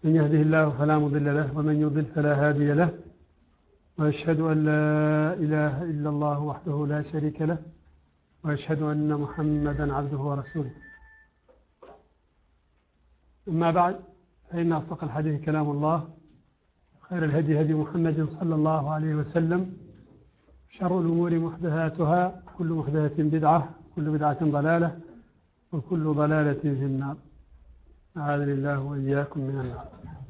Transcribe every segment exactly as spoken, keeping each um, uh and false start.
من يهده الله فلا مضل له ومن يضل فلا هادي له، وأشهد أن لا إله إلا الله وحده لا شريك له، وأشهد أن محمدا عبده ورسوله. أما بعد، فإن أصدق الحديث كلام الله، خير الهدي هدي محمد صلى الله عليه وسلم، شر الأمور محدثاتها، كل محدثة بدعة، كل بدعة ضلالة، وكل ضلالة في النار. أعاذني الله وإياكم من النار.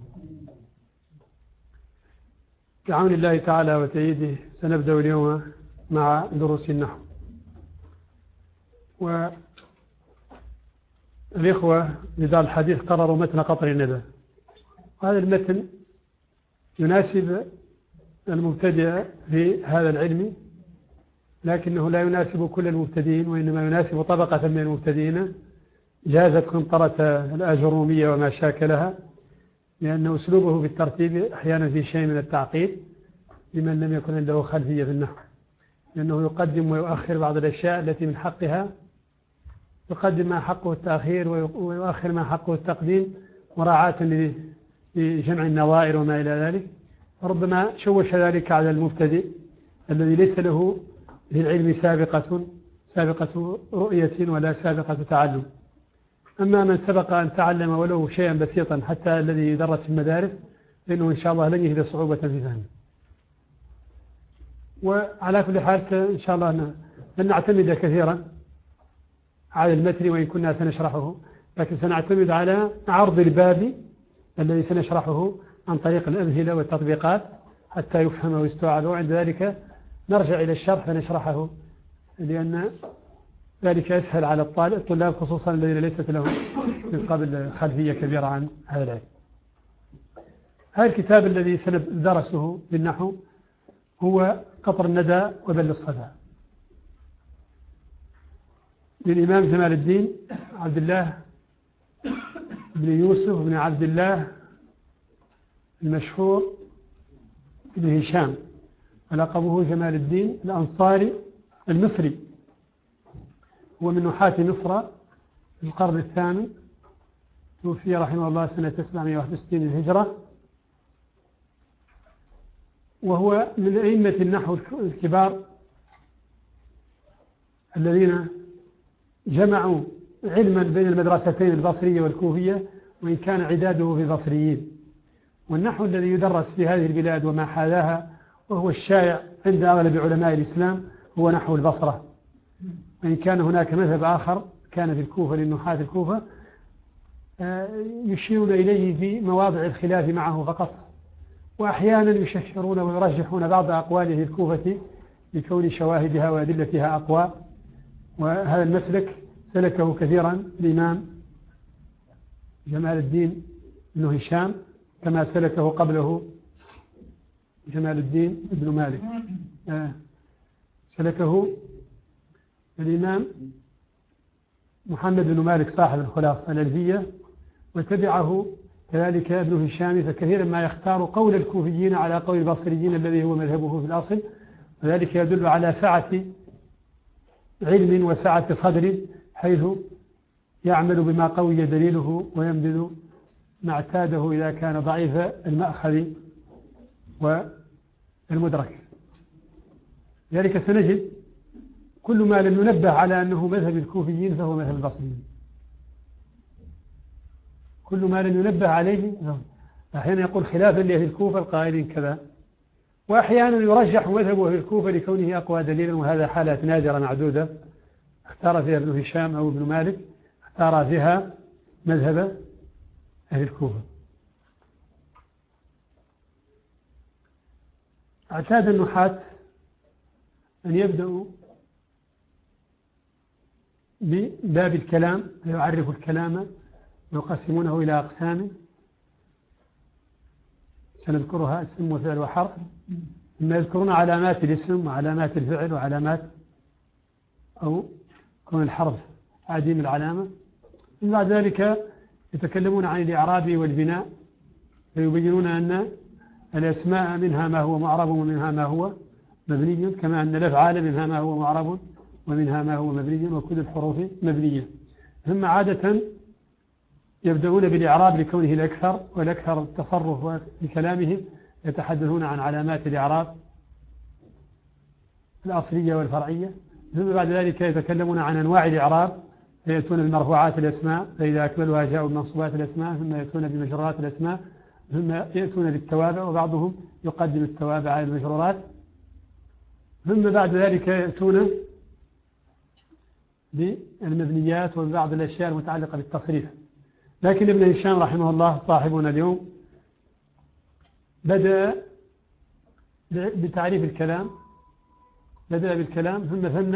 بعون الله تعالى وتأييده سنبدأ اليوم مع دروس النحو. والإخوة بدار الحديث قرروا متن قطر الندى. هذا المتن يناسب المبتدئ في هذا العلم، لكنه لا يناسب كل المبتدئين، وإنما يناسب طبقة من المبتدئين جازت قنطرة الآجرومية وما شاكلها، لأن أسلوبه في الترتيب أحيانا في شيء من التعقيد لمن لم يكن عنده خلفية في النحو، لأنه يقدم ويؤخر بعض الأشياء التي من حقها، يقدم ما حقه التأخير ويؤخر ما حقه التقديم مراعاة لجمع النظائر وما إلى ذلك. ربما شوش ذلك على المبتدئ الذي ليس له في العلم سابقة سابقة رؤية ولا سابقة تعلم. أما من سبق أن تعلم ولو شيئا بسيطا حتى الذي يدرس في المدارس، فإنه إن شاء الله لن يجد صعوبة في فهمه. وعلى كل حال إن شاء الله لن نعتمد كثيرا على المتن وإن كنا سنشرحه، لكن سنعتمد على عرض الباب الذي سنشرحه عن طريق الأمثلة والتطبيقات حتى يفهم ويستوعب، وعند ذلك نرجع إلى الشرح فنشرحه، لأن ذلك أسهل على الطلاب خصوصا الذين ليست لهم من قبل خلفية كبيرة عن هذا العلم. هذا الكتاب الذي سندرسه بالنحو هو قطر الندى وبل الصدى للإمام جمال الدين عبد الله بن يوسف بن عبد الله المشهور بن هشام، ولقبه جمال الدين الأنصاري المصري. هو من نحاة مصر في القرن الثامن، توفي رحمه الله سنة تسعمائة وواحد وستين للهجرة، وهو من أئمة النحو الكبار الذين جمعوا علما بين المدرستين البصرية والكوفية، وإن كان عداده في البصريين. والنحو الذي يدرس في هذه البلاد وما حاذاها وهو الشائع عند أغلب علماء الإسلام هو نحو البصرة، وإن كان هناك مذهب آخر كان في الكوفة للنحاة الكوفة يشيرون إليه في مواضع الخلاف معه فقط، وأحيانا يشهرون ويرجحون بعض أقواله في الكوفة لكون شواهدها وأدلتها أقوى. وهذا المسلك سلكه كثيرا الإمام جمال الدين بن هشام، كما سلكه قبله جمال الدين بن مالك. سلكه الإمام محمد بن مالك صاحب الخلاصة الألفية، وتبعه كذلك ابن هشام، فكثيرا ما يختار قول الكوفيين على قول البصريين الذي هو مذهبه في الأصل، وذلك يدل على سعة علم وسعة صدر، حيث يعمل بما قوي دليله وينبذ ما اعتاده إذا كان ضعيف المأخذ والمدرك. ذلك سنجد كل ما لم ينبه على أنه مذهب الكوفيين فهو مذهب البصريين، كل ما لم ينبه عليه. أحيانا يقول خلافا لأهل الكوفة القائلين كذا، وأحيانا يرجح مذهبه في الكوفة لكونه أقوى دليلا، وهذا حالات نادرة معدودة اختار فيها ابن هشام أو ابن مالك، اختار فيها مذهب أهل الكوفة. اعتاد النحاة أن يبدأوا بباب الكلام فيعرف الكلام ويقسمونه إلى أقسام سنذكرها: اسم وفعل وحرف. ثم يذكرون علامات الاسم وعلامات الفعل وعلامات أو كون الحرف عديم العلامة. ثم بعد ذلك يتكلمون عن الإعراب والبناء، فيبينون أن الأسماء منها ما هو معرب ومنها ما هو مبني، كما أن الأفعال منها ما هو معرب ومنها ما هو مبني، وكل الحروف مبنية. ثم عادة يبدأون بالإعراب لكونه الأكثر والأكثر التصرف في كلامهم، يتحدثون عن علامات الإعراب الأصلية والفرعية. ثم بعد ذلك يتكلمون عن أنواع الإعراب، فيأتون بمرفوعات الأسماء فإذا أكملوها جاءوا بمنصوبات الأسماء، ثم يأتون بمجرورات الأسماء، ثم يأتون بالتوابع، وبعضهم يقدم التوابع على المجرورات، ثم بعد ذلك يأتون بالمبنيات وبعض الأشياء المتعلقة بالتصريف. لكن ابن هشام رحمه الله صاحبنا اليوم بدأ بتعريف الكلام، بدأ بالكلام ثم ثنى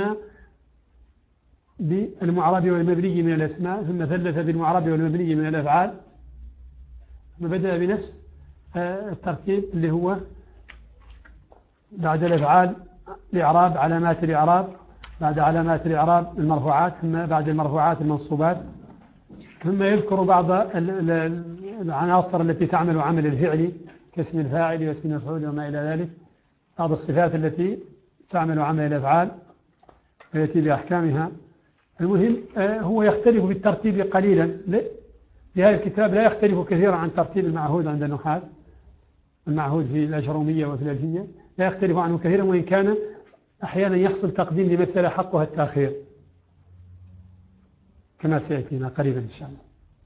بالمعرب والمبني من الأسماء، ثم ثلث بالمعرب والمبني من الأفعال، ثم بدأ بنفس الترتيب اللي هو بعد الأفعال الإعراب، علامات الإعراب، بعد علامات الإعراب المرفوعات، ثم بعد المرفوعات المنصوبات، ثم يذكر بعض العناصر التي تعمل عمل الفعل كاسم الفاعل واسم المفعول وما إلى ذلك، بعض الصفات التي تعمل عمل الأفعال ويأتي بأحكامها. المهم هو يختلف بالترتيب قليلا، في هذا الكتاب لا يختلف كثيرا عن ترتيب المعهود عند النحاة، المعهود في الأجرومية وفي الألفية لا يختلف عنه كثيرا، وإن كان أحيانا يحصل تقديم لمسألة حقها التأخير كما سيأتينا قريبا إن شاء الله.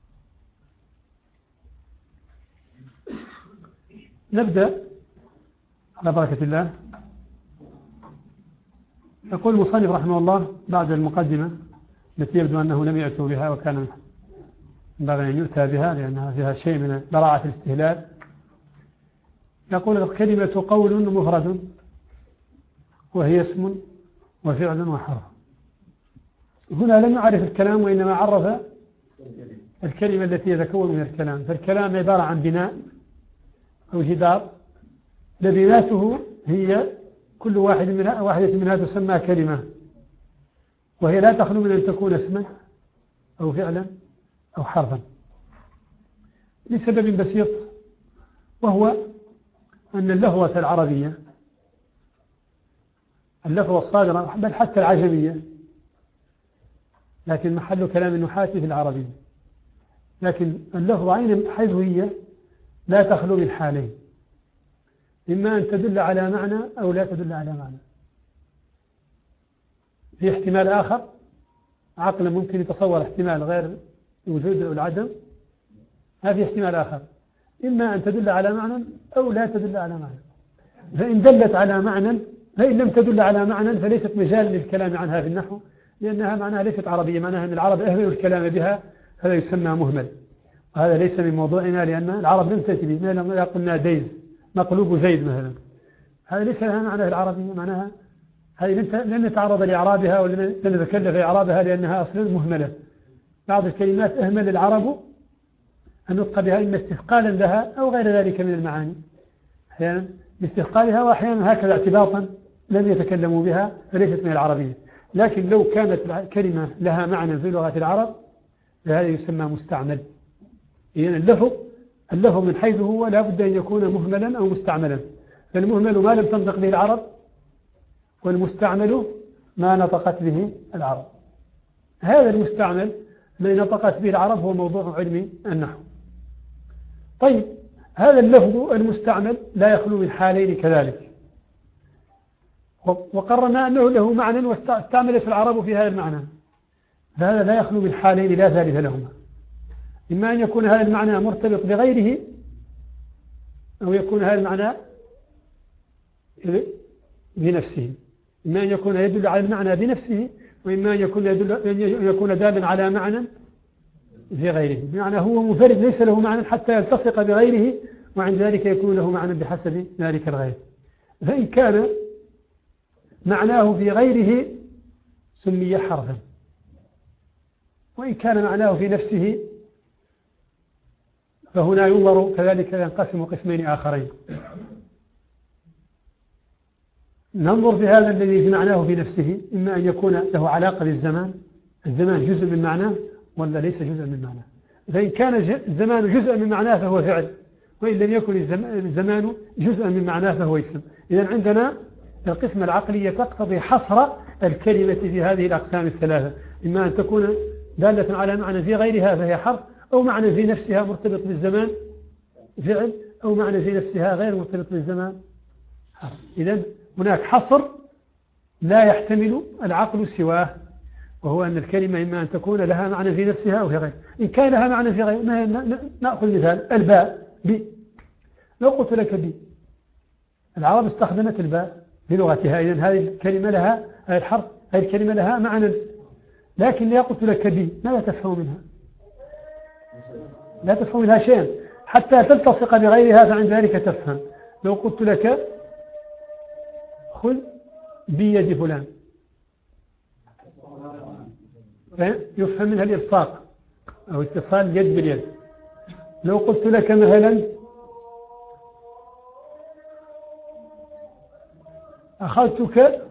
نبدأ على بركة الله. يقول المصنف رحمه الله بعد المقدمة التي يبدو أنه لم يأتوا بها وكان ينبغي أن يؤتى بها لأنها فيها شيء من براعة الاستهلال. يقول الكلمة قول مفرد وهي اسم وفعل وحرف. هنا لم يعرف الكلام وإنما عرف الكلمة التي يتكون من الكلام. فالكلام عبارة عن بناء أو جدار، لبناته هي كل واحد منها واحدة منها تسمى كلمة، وهي لا تخلو من أن تكون اسما أو فعلا أو حرفا لسبب بسيط، وهو أن اللغة العربية، اللغة الصادرة بل حتى العجمية، لكن محل كلام النحاة في العربية، لكن اللغة عين حيث هي لا تخلو من حالين، إما أن تدل على معنى أو لا تدل على معنى. في احتمال آخر عقلا ممكن يتصور احتمال غير الوجود أو العدم، ما في احتمال آخر، إما أن تدل على معنى أو لا تدل على معنى. فإن دلت على معنى، فإن لم تدل على معنى فليست مجال للكلام عنها في النحو، لأنها معناها ليست عربية، معناها أن العرب أهملوا الكلام بها، هذا يسمى مهمل، وهذا ليس من موضوعنا، لأن العرب لم تأتي به. لما قلنا ديز مقلوب زيد مثلا، هذا ليس لها معنى في العربية، معناها هذه لن نتعرض لإعرابها ولن نتكلف إعرابها لأنها أصلا مهملة. بعض الكلمات أهمل العرب النطق بها إما استثقالا لها أو غير ذلك من المعاني، أحيانا باستثقالها وأحيانا هكذا اعتباطا لم يتكلموا بها، فليست من العربية. لكن لو كانت الكلمة لها معنى في لغة العرب فهذا يسمى مستعمل. إذن اللفظ اللفظ من حيث هو لا بد أن يكون مهملا أو مستعملا، فالمهمل ما لم تنطق به العرب، والمستعمل ما نطقت به العرب. هذا المستعمل الذي نطقت به العرب هو موضوع علم النحو. طيب، هذا اللفظ المستعمل لا يخلو من حالين كذلك، وقررنا أنه له معنى واستعملت العرب في هذا المعنى، فهذا لا يخلو من حالين لا ثالث لهما، إما أن يكون هذا المعنى مرتبط بغيره، أو يكون هذا المعنى بنفسه، إما أن يكون يدل على المعنى بنفسه، وإما أن يكون, يدل أن يكون دالا على معنى في غيره، بمعنى هو منفرد ليس له معنى حتى يلتصق بغيره، وعند ذلك يكون له معنى بحسب ذلك الغير. فإن كان معناه في غيره سمي حرفا، وإن كان معناه في نفسه فهنا ينظر كذلك ينقسم قسمين آخرين. ننظر في هذا الذي في معناه في نفسه، إما أن يكون له علاقة بالزمان، الزمان جزء من معناه ولا ليس جزء من معناه. فإن كان الزمان جزء من معناه فهو فعل، وإن لم يكن الزمان جزءا من معناه فهو اسم. إذن عندنا القسمة العقلية تقتضي حصر الكلمة في هذه الأقسام الثلاثة، إما أن تكون دالة على معنى في غيرها فهي حرف، أو معنى في نفسها مرتبط بالزمان فعل، أو معنى في نفسها غير مرتبط بالزمان حرف. إذن هناك حصر لا يحتمل العقل سواه، وهو أن الكلمة إما أن تكون لها معنى في نفسها أو في غير. إن كان لها معنى في غير، نأخذ مثال الباء بي. لو قلت لك بي، العرب استخدمت الباء بلغتها، إذن هذه الكلمة لها، هذه الحرف، هذه الكلمة لها معنى. لكن لو قلت لك بي، ماذا تفهم منها؟ لا تفهم منها شيئا حتى تلتصق بغيرها، فعند ذلك تفهم. لو قلت لك خذ بيد فلان، يفهم منها الإلصاق أو اتصال اليد باليد. لو قلت لك مثلا أخذتك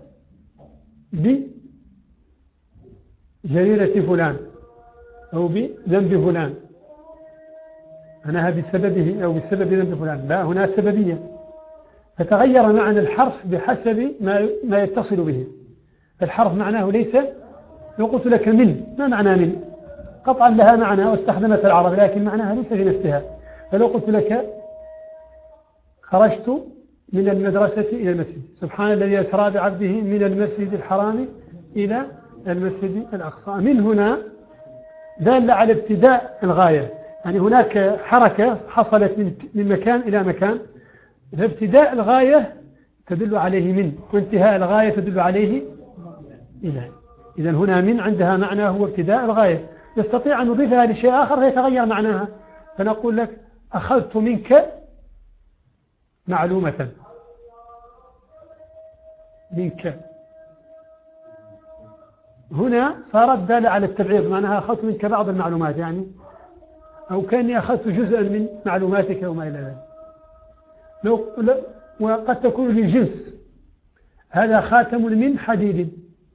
بجريرة فلان أو بذنب فلان، أنها بسببه أو بسبب ذنب فلان، لا، هنا سببية، فتغير معنى الحرف بحسب ما ما يتصل به. الحرف معناه ليس. لو قلت لك من، ما معنى من؟ قطعا لها معنى واستخدمت العرب، لكن معناها ليس في نفسها. فلو قلت لك خرجت من المدرسة إلى المسجد، سبحان الذي أسرى بعبده من المسجد الحرام إلى المسجد الأقصى، من هنا دل على ابتداء الغاية، يعني هناك حركة حصلت من مكان إلى مكان، فابتداء الغاية تدل عليه من، وانتهاء الغاية تدل عليه إلى. إذن هنا من عندها معنى هو ابتداء الغاية، يستطيع أن نضيفها لشيء آخر فيتغير معناها، فنقول لك أخذت منك معلومة، منك هنا صارت دالة على التبعيض، معناها أخذت منك بعض المعلومات، يعني أو كأني أخذت جزءا من معلوماتك وما إلى ذلك. لو وقد تكون للجنس، هذا خاتم من حديد،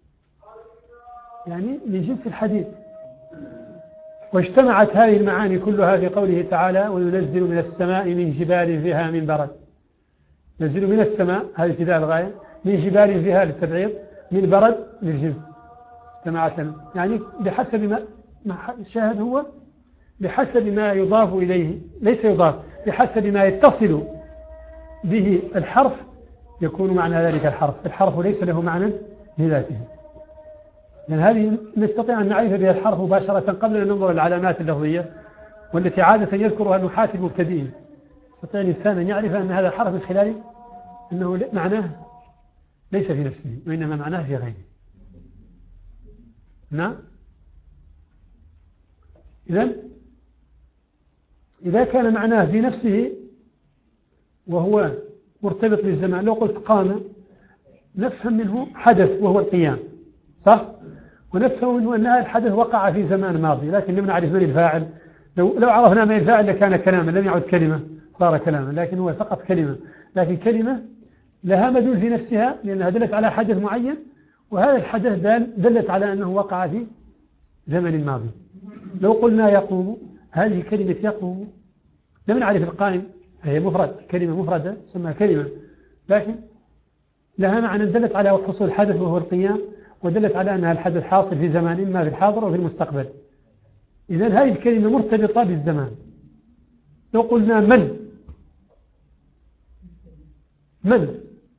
يعني لجنس الحديد. واجتمعت هذه المعاني كلها في قوله تعالى وينزل من السماء من جبال فيها من برد. ينزل من السماء، هذه ابتداء الغاية، من جبال فيها للتبعيض، من برد للجنس. اجتمعت يعني بحسب ما الشاهد هو بحسب ما يضاف إليه، ليس يضاف، بحسب ما يتصل به الحرف يكون معنى ذلك الحرف. الحرف ليس له معنى لذاته، لأن هذه نستطيع أن نعرف بها الحرف مباشرة قبل أن ننظر العلامات اللفظية والتي عادة يذكرها النحاة المبتدئين. يستطيع الإنسان أن يعرف أن هذا الحرف من خلال أنه معناه ليس في نفسه وإنما معناه في غيره. نعم. إذن إذا كان معناه في نفسه وهو مرتبط بالزمان، لو قلت قام نفهم منه حدث وهو القيام، صح؟ ونفهم منه أن هذا الحدث وقع في زمان ماضي، لكن لم نعرف من الفاعل. لو, لو عرفنا من الفاعل لكان كلاما، لم يعد كلمة، صار كلاما، لكن هو فقط كلمة. لكن كلمة لها مدلول في نفسها لأنها دلت على حدث معين، وهذا الحدث دل دلت على أنه وقع في زمن ماضي. لو قلنا يقوم، هذه كلمة يقوم لم نعرف القائم، هي مفرد، كلمة مفردة سمها كلمة، لكن لها معنى دلت على حصول الحدث وهو القيام، ودلت على أنها الحدث حاصل في زمان إما في الحاضر أو في المستقبل. إذن هذه الكلمة مرتبطة بالزمان. لو قلنا من، من،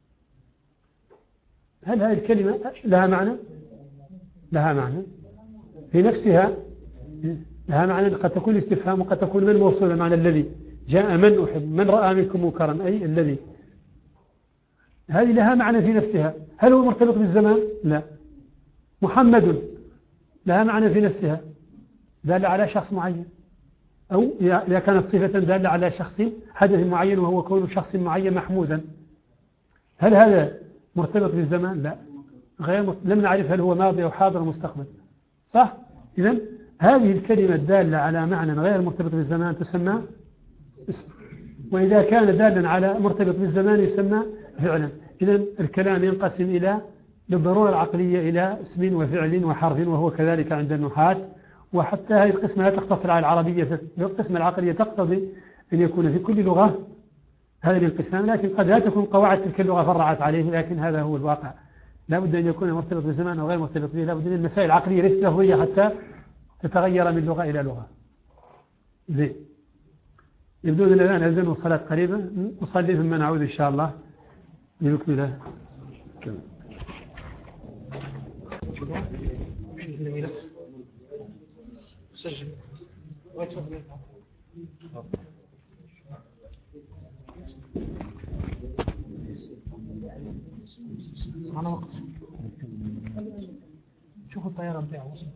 هل هذه الكلمة لها معنى؟ لها معنى في نفسها، لها معنى قد تكون استفهام وقد تكون من موصولة، معنى الذي جاء من أحب، من رأى منكم منكرا، أي الذي. هذه لها معنى في نفسها. هل هو مرتبط بالزمان؟ لا. محمد لها معنى في نفسها، دال على شخص معين، أو إذا كانت صفة دال على شخص حدث معين وهو كون شخص معين محمودا. هل هذا مرتبط بالزمان؟ لا، غير مرتبط. لم نعرف هل هو ماضي أو حاضر أو مستقبل، صح؟ إذن هذه الكلمة الدالة على معنى غير مرتبط بالزمان تسمى اسم، وإذا كان دالا على مرتبط بالزمان يسمى فعلا. إذن الكلام ينقسم إلى بالضرورة العقلية إلى اسم وفعل وحرف، وهو كذلك عند النحاة. وحتى هذه القسمة لا تقتصر على العربية، القسمة العقلية تقتضي أن يكون في كل لغة هذا الانقسام، لكن قد لا تكون قواعد تلك اللغة فرعت عليه، لكن هذا هو الواقع. لا بد أن يكون مرتبط بالزمان أو غير مرتبط به، لا بد من المسائل العقلية ليست لفظية حتى تتغير من لغة إلى لغة. زين. يبدو أن الآن أذن والصلاة قريبة، نصلي ثم نعود إن شاء الله لنكمله. سجل. معنا وقت. شوفوا الطيارة بتاعه وصل.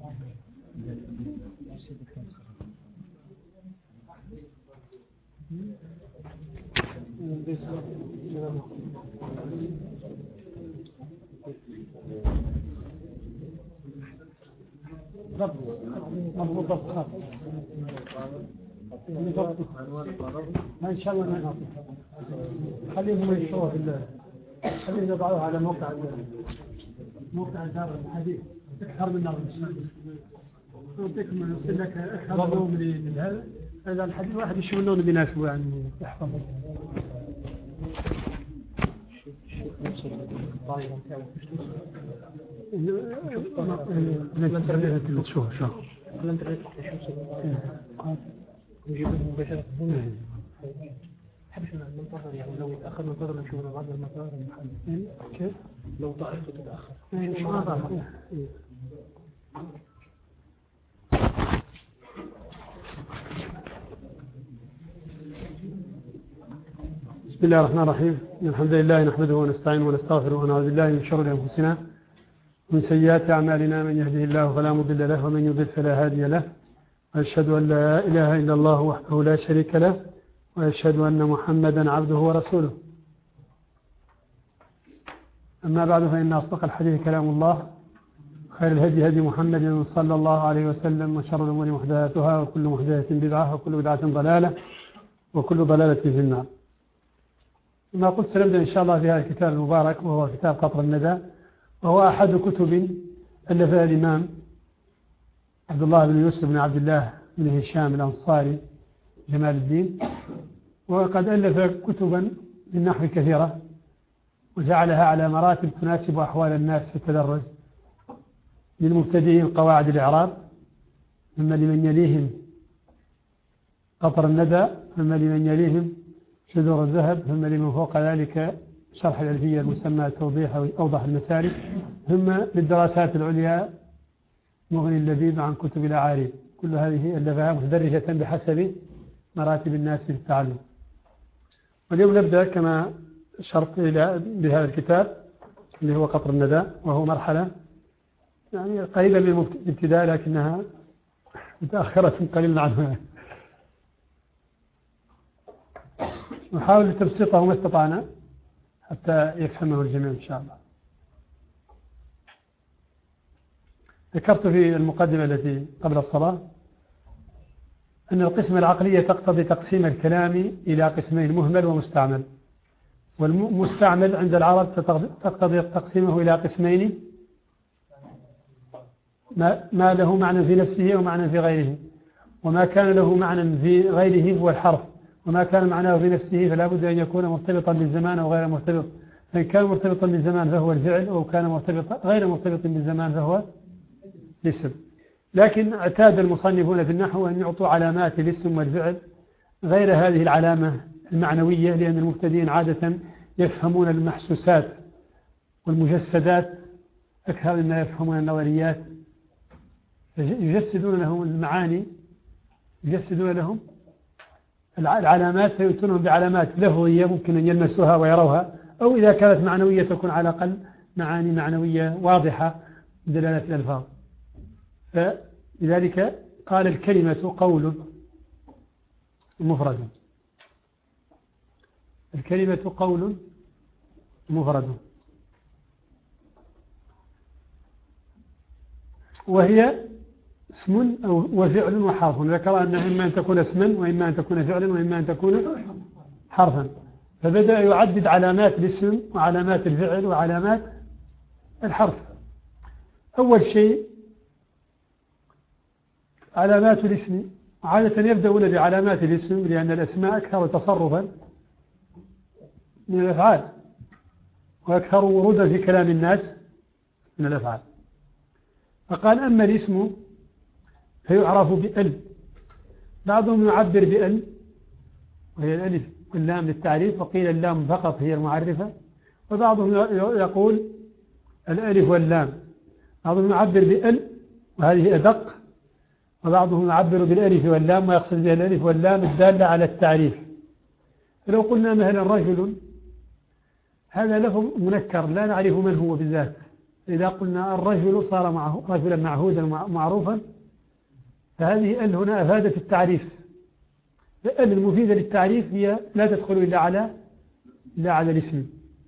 ضبط ضبط خاص ما إن شاء الله ما نعطي خليهم يشوفوا في خليهم يضعوها على موقع موقع دار الحديث أكثر من نظر صوتكم يصل لك أكثر من هذا هذا الحديث واحد يشوف اللون بيناسبه يعني يحفظه. الانترنت شوف شوف الانترنت نجيبهم مباشرة هنا. حبش ننتظر يعني لو يتأخر ننتظر نشوف بعد المطار المحل كيف لو طائرته تتأخر. مش واضح. بسم الله الرحمن الرحيم. الحمد لله نحمده ونستعينه ونستغفره ونعوذ بالله من شرور أنفسنا ومن سيئات أعمالنا. من يهده الله فلا مضل له ومن يضلل فلا هادي له. وأشهد أن لا إله إلا الله وحده لا شريك له وأشهد أن محمدا عبده ورسوله. أما بعد فإن أصدق الحديث كلام الله خير الهدي هدي محمد صلى الله عليه وسلم وشر الأمور محدثاتها وكل محدثة بدعة وكل بدعة ضلالة وكل ضلالة في النار. ما قلت سنبدأ إن شاء الله في هذا الكتاب المبارك وهو كتاب قطر الندى، وهو أحد كتب ألفها الإمام عبد الله بن يوسف بن عبد الله بن هشام الأنصاري جمال الدين، وقد ألف كتبا من نحو كثيرة وجعلها على مراتب تناسب أحوال الناس في التدرج. للمبتدئين قواعد الإعراب، ثم لمن يليهم قطر الندى، ثم لمن يليهم شذور الذهب، ثم لمن فوق ذلك شرح الألفية المسمى توضيح أو أوضح المسالك، ثم للدراسات العليا مغني اللبيب عن كتب الأعاريب. كل هذه ألفها متدرجة بحسب مراتب الناس في التعلم. واليوم نبدأ كما شرط بهذا الكتاب اللي هو قطر الندى، وهو مرحلة يعني قريبة من الابتداء لكنها متأخرة قليلا عنها. نحاول تبسيطه ما استطعنا حتى يفهمه الجميع إن شاء الله. ذكرت في المقدمة التي قبل الصلاة أن القسم العقلية تقتضي تقسيم الكلام إلى قسمين: مهمل ومستعمل. والمستعمل عند العرب تقتضي تقسيمه إلى قسمين: ما له معنى في نفسه ومعنى في غيره، وما كان له معنى في غيره هو الحرف، وما كان معناه في نفسه فلا بد أن يكون مرتبطا بالزمان أو غير مرتبط. فإن كان مرتبطا بالزمان فهو الفعل، وكان كان مرتبط غير مرتبط بالزمان فهو الاسم. لكن اعتاد المصنفون في النحو أن يعطوا علامات الاسم والفعل غير هذه العلامة المعنوية، لأن المبتدئين عادة يفهمون المحسوسات والمجسدات أكثر مما يفهمون النظريات، يجسدون لهم المعاني، يجسدون لهم العلامات فيؤتونهم بعلامات لفظية ممكن أن يلمسوها ويروها، أو إذا كانت معنوية تكون على الأقل معاني معنوية واضحة بدلالة الألفاظ. فلذلك قال الكلمة قول مفرد. الكلمة قول مفرد، وهي اسم وفعل وحرف. ذكر أن إما أن تكون اسما وإما أن تكون فعلا وإما أن تكون حرفا. فبدأ يعدد علامات الاسم وعلامات الفعل وعلامات الحرف. أول شيء علامات الاسم، عادة يبدأون بعلامات الاسم لأن الأسماء أكثر تصرفا من الأفعال وأكثر ورودا في كلام الناس من الأفعال. فقال: أما الاسم فيعرف بأل. بعضهم يعبر بأل وهي الألف واللام للتعريف، وقيل اللام فقط هي المعرفة، وبعضهم يقول الألف واللام. بعضهم يعبر بأل وهذه أدق، وبعضهم يعبر بالألف واللام ويقصد بها الألف واللام الدالة على التعريف. فلو قلنا مثلا رجل، هذا لفظ منكر لا نعرف من هو بالذات. إذا قلنا الرجل صار معه رجلا معهودا معروفا، فهذه ال هنا أفادت التعريف. ال المفيدة للتعريف هي لا تدخل إلا على إلا على الاسم،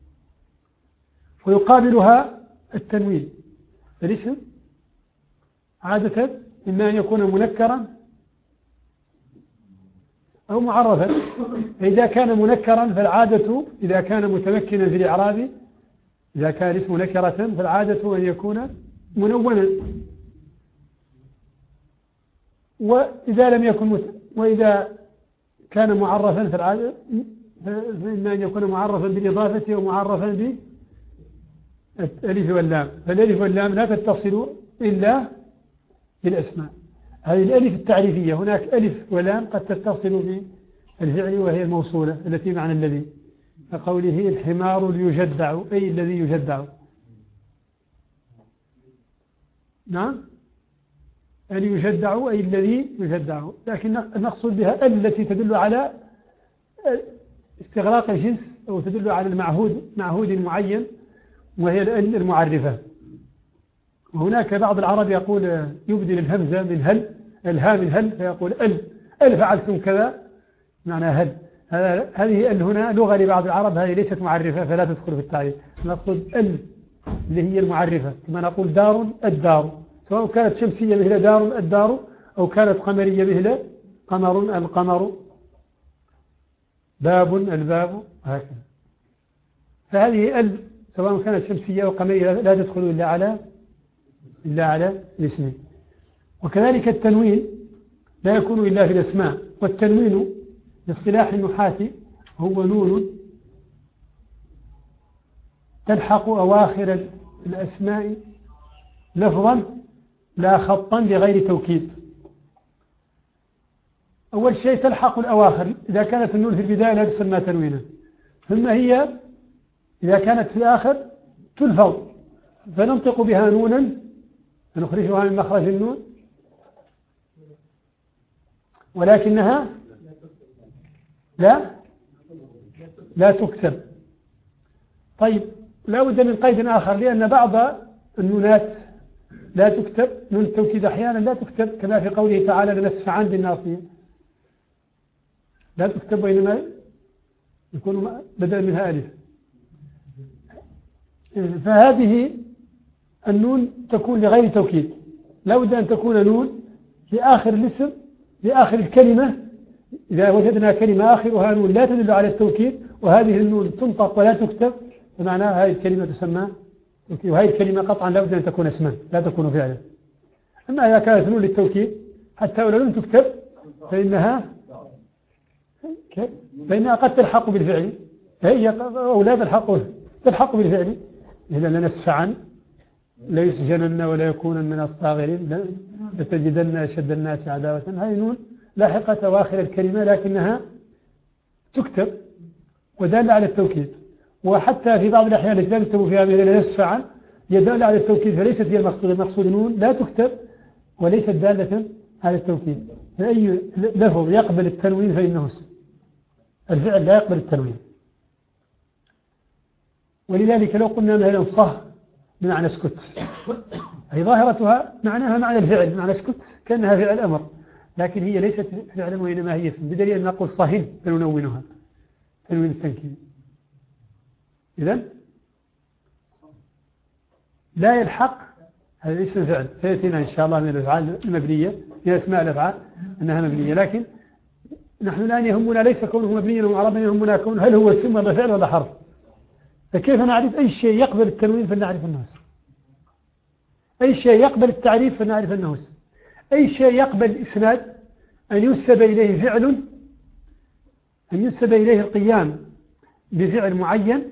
ويقابلها التنوين. الاسم عادة إما أن يكون منكرا أو معرفا. فإذا كان منكرا فالعادة إذا كان متمكنا في الإعراب، إذا كان الاسم نكرة فالعادة أن يكون منونا، وإذا لم يكن مت... وإذا كان معرفا فالعادة فإما أن يكون معرفا بالإضافة ومعرفا بالألف واللام. فالألف واللام لا تتصل إلا بالأسماء. هذه الألف التعريفية. هناك ألف ولام قد تتصل بالفعل وهي الموصولة التي معنى الذي، كقوله الحمار ليجدع، أي الذي يجدع. نعم، أن يجدع أي الذي يجدع، لكن نقصد بها التي تدل على استغراق الجنس أو تدل على المعهود معهود معين، وهي الأل المعرفة. وهناك بعض العرب يقول يبدل الهمزة من هل، الها من هل، فيقول ال ال فعلتم كذا معنى هل. هذه ال هنا لغة لبعض العرب، هذه ليست معرفة فلا تدخل في التعريف. نقصد ال اللي هي المعرفة، كما نقول دار الدار، سواء كانت شمسية مثل دار الدار أو كانت قمرية مثل قمر القمر، باب الباب، هكذا. فهذه ال سواء كانت شمسية أو قمرية لا تدخل إلا على إلا على الاسم. وكذلك التنوين لا يكون إلا في الأسماء. والتنوين باصطلاح النحاة هو نون تلحق أواخر الأسماء لفظا لا خطا لغير توكيد. أول شيء تلحق الأواخر، إذا كانت النون في البداية لا تسمى تنوينا، ثم هي إذا كانت في الآخر تلفظ فننطق بها نونا فنخرجها من مخرج النون، ولكنها لا لا تكتب. طيب لا بد من قيد آخر، لأن بعض النونات لا تكتب، نون التوكيد أحيانا لا تكتب، كما في قوله تعالى لنسفعن بالناصية، لا تكتب وإنما يكون بدلا منها ألف. فهذه النون تكون لغير توكيد، لا بد أن تكون نون لآخر الاسم لآخر الكلمة. إذا وجدنا كلمة آخرها نون لا تدل على التوكيد وهذه النون تنطق ولا تكتب، فمعناها هذه الكلمة تسمى توكيد، وهذه الكلمة قطعا لا بد أن تكون اسما لا تكون فعلا. أما إذا كانت نون للتوكيد حتى ولو لم تكتب فإنها فإنها قد تلحق بالفعل، فهي أو لا تلحق تلحق بالفعل. إذا لنسفعن ليسجنن ولا يكون من الصاغرين لتجدن أشد الناس عداوة، هذه نون لاحقة أواخر الكلمة لكنها تكتب ودالة على التوكيد. وحتى في بعض الأحيان التي لا تكتب فيها مثل لنسفعن هي دالة على التوكيد، فليست هي المقصود. المقصود نون لا تكتب وليست دالة على التوكيد. فأي لفظ يقبل التنوين فإنه اسم، الفعل لا يقبل التنوين. ولذلك لو قلنا مثلا صه بمعنى اسكت، هي ظاهرتها معناها معنى الفعل، معنى اسكت كأنها فعل أمر، لكن هي ليست فعلا وإنما هي اسم، بدليل أن نقول صهن فننونها تنوين التنكيل. إذن لا يلحق هذا الاسم فعل، سيأتينا إن شاء الله من الأفعال المبنية، من أسماء الأفعال أنها مبنية، لكن نحن الآن يهمنا ليس كونه مبنيا ومعربا، يهمنا كون هل هو اسم ولا فعل ولا حرف. فكيف نعرف أي شيء يقبل التنوين فلنعرف أنه اسم، أي شيء يقبل التعريف فلنعرف أنه اسم، أي شيء يقبل الإسناد أن ينسب إليه فعل، أن ينسب إليه القيام بفعل معين،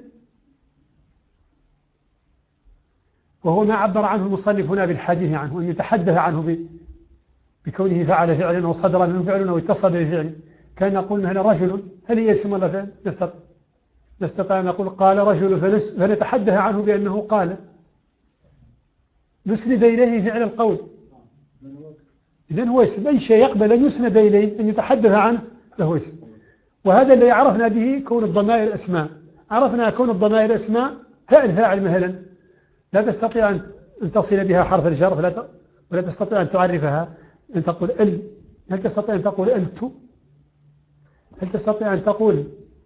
وهو ما عبر عنه المصنف هنا بالحديث عنه، أن يتحدث عنه بكونه فعل فعلا أو صدر منه فعل أو اتصل بفعل. كان نقول مثلا رجل، هل هي اسم ولا فعل؟ نستطيع نستطيع أن نقول قال رجل فنتحدث عنه بأنه قال، نسند إليه فعل القول. إذن هو اسم، أي شيء يقبل أن يسند إليه أن يتحدث عنه له اسم. وهذا اللي عرفنا به كون الضمائر أسماء. عرفنا كون الضمائر أسماء، فعل فاعل مثلا لا تستطيع أن تصل بها حرف الجر ولا ولا تستطيع أن تعرفها، أن تقول ال. هل تستطيع أن تقول أنت؟ هل تستطيع أن تقول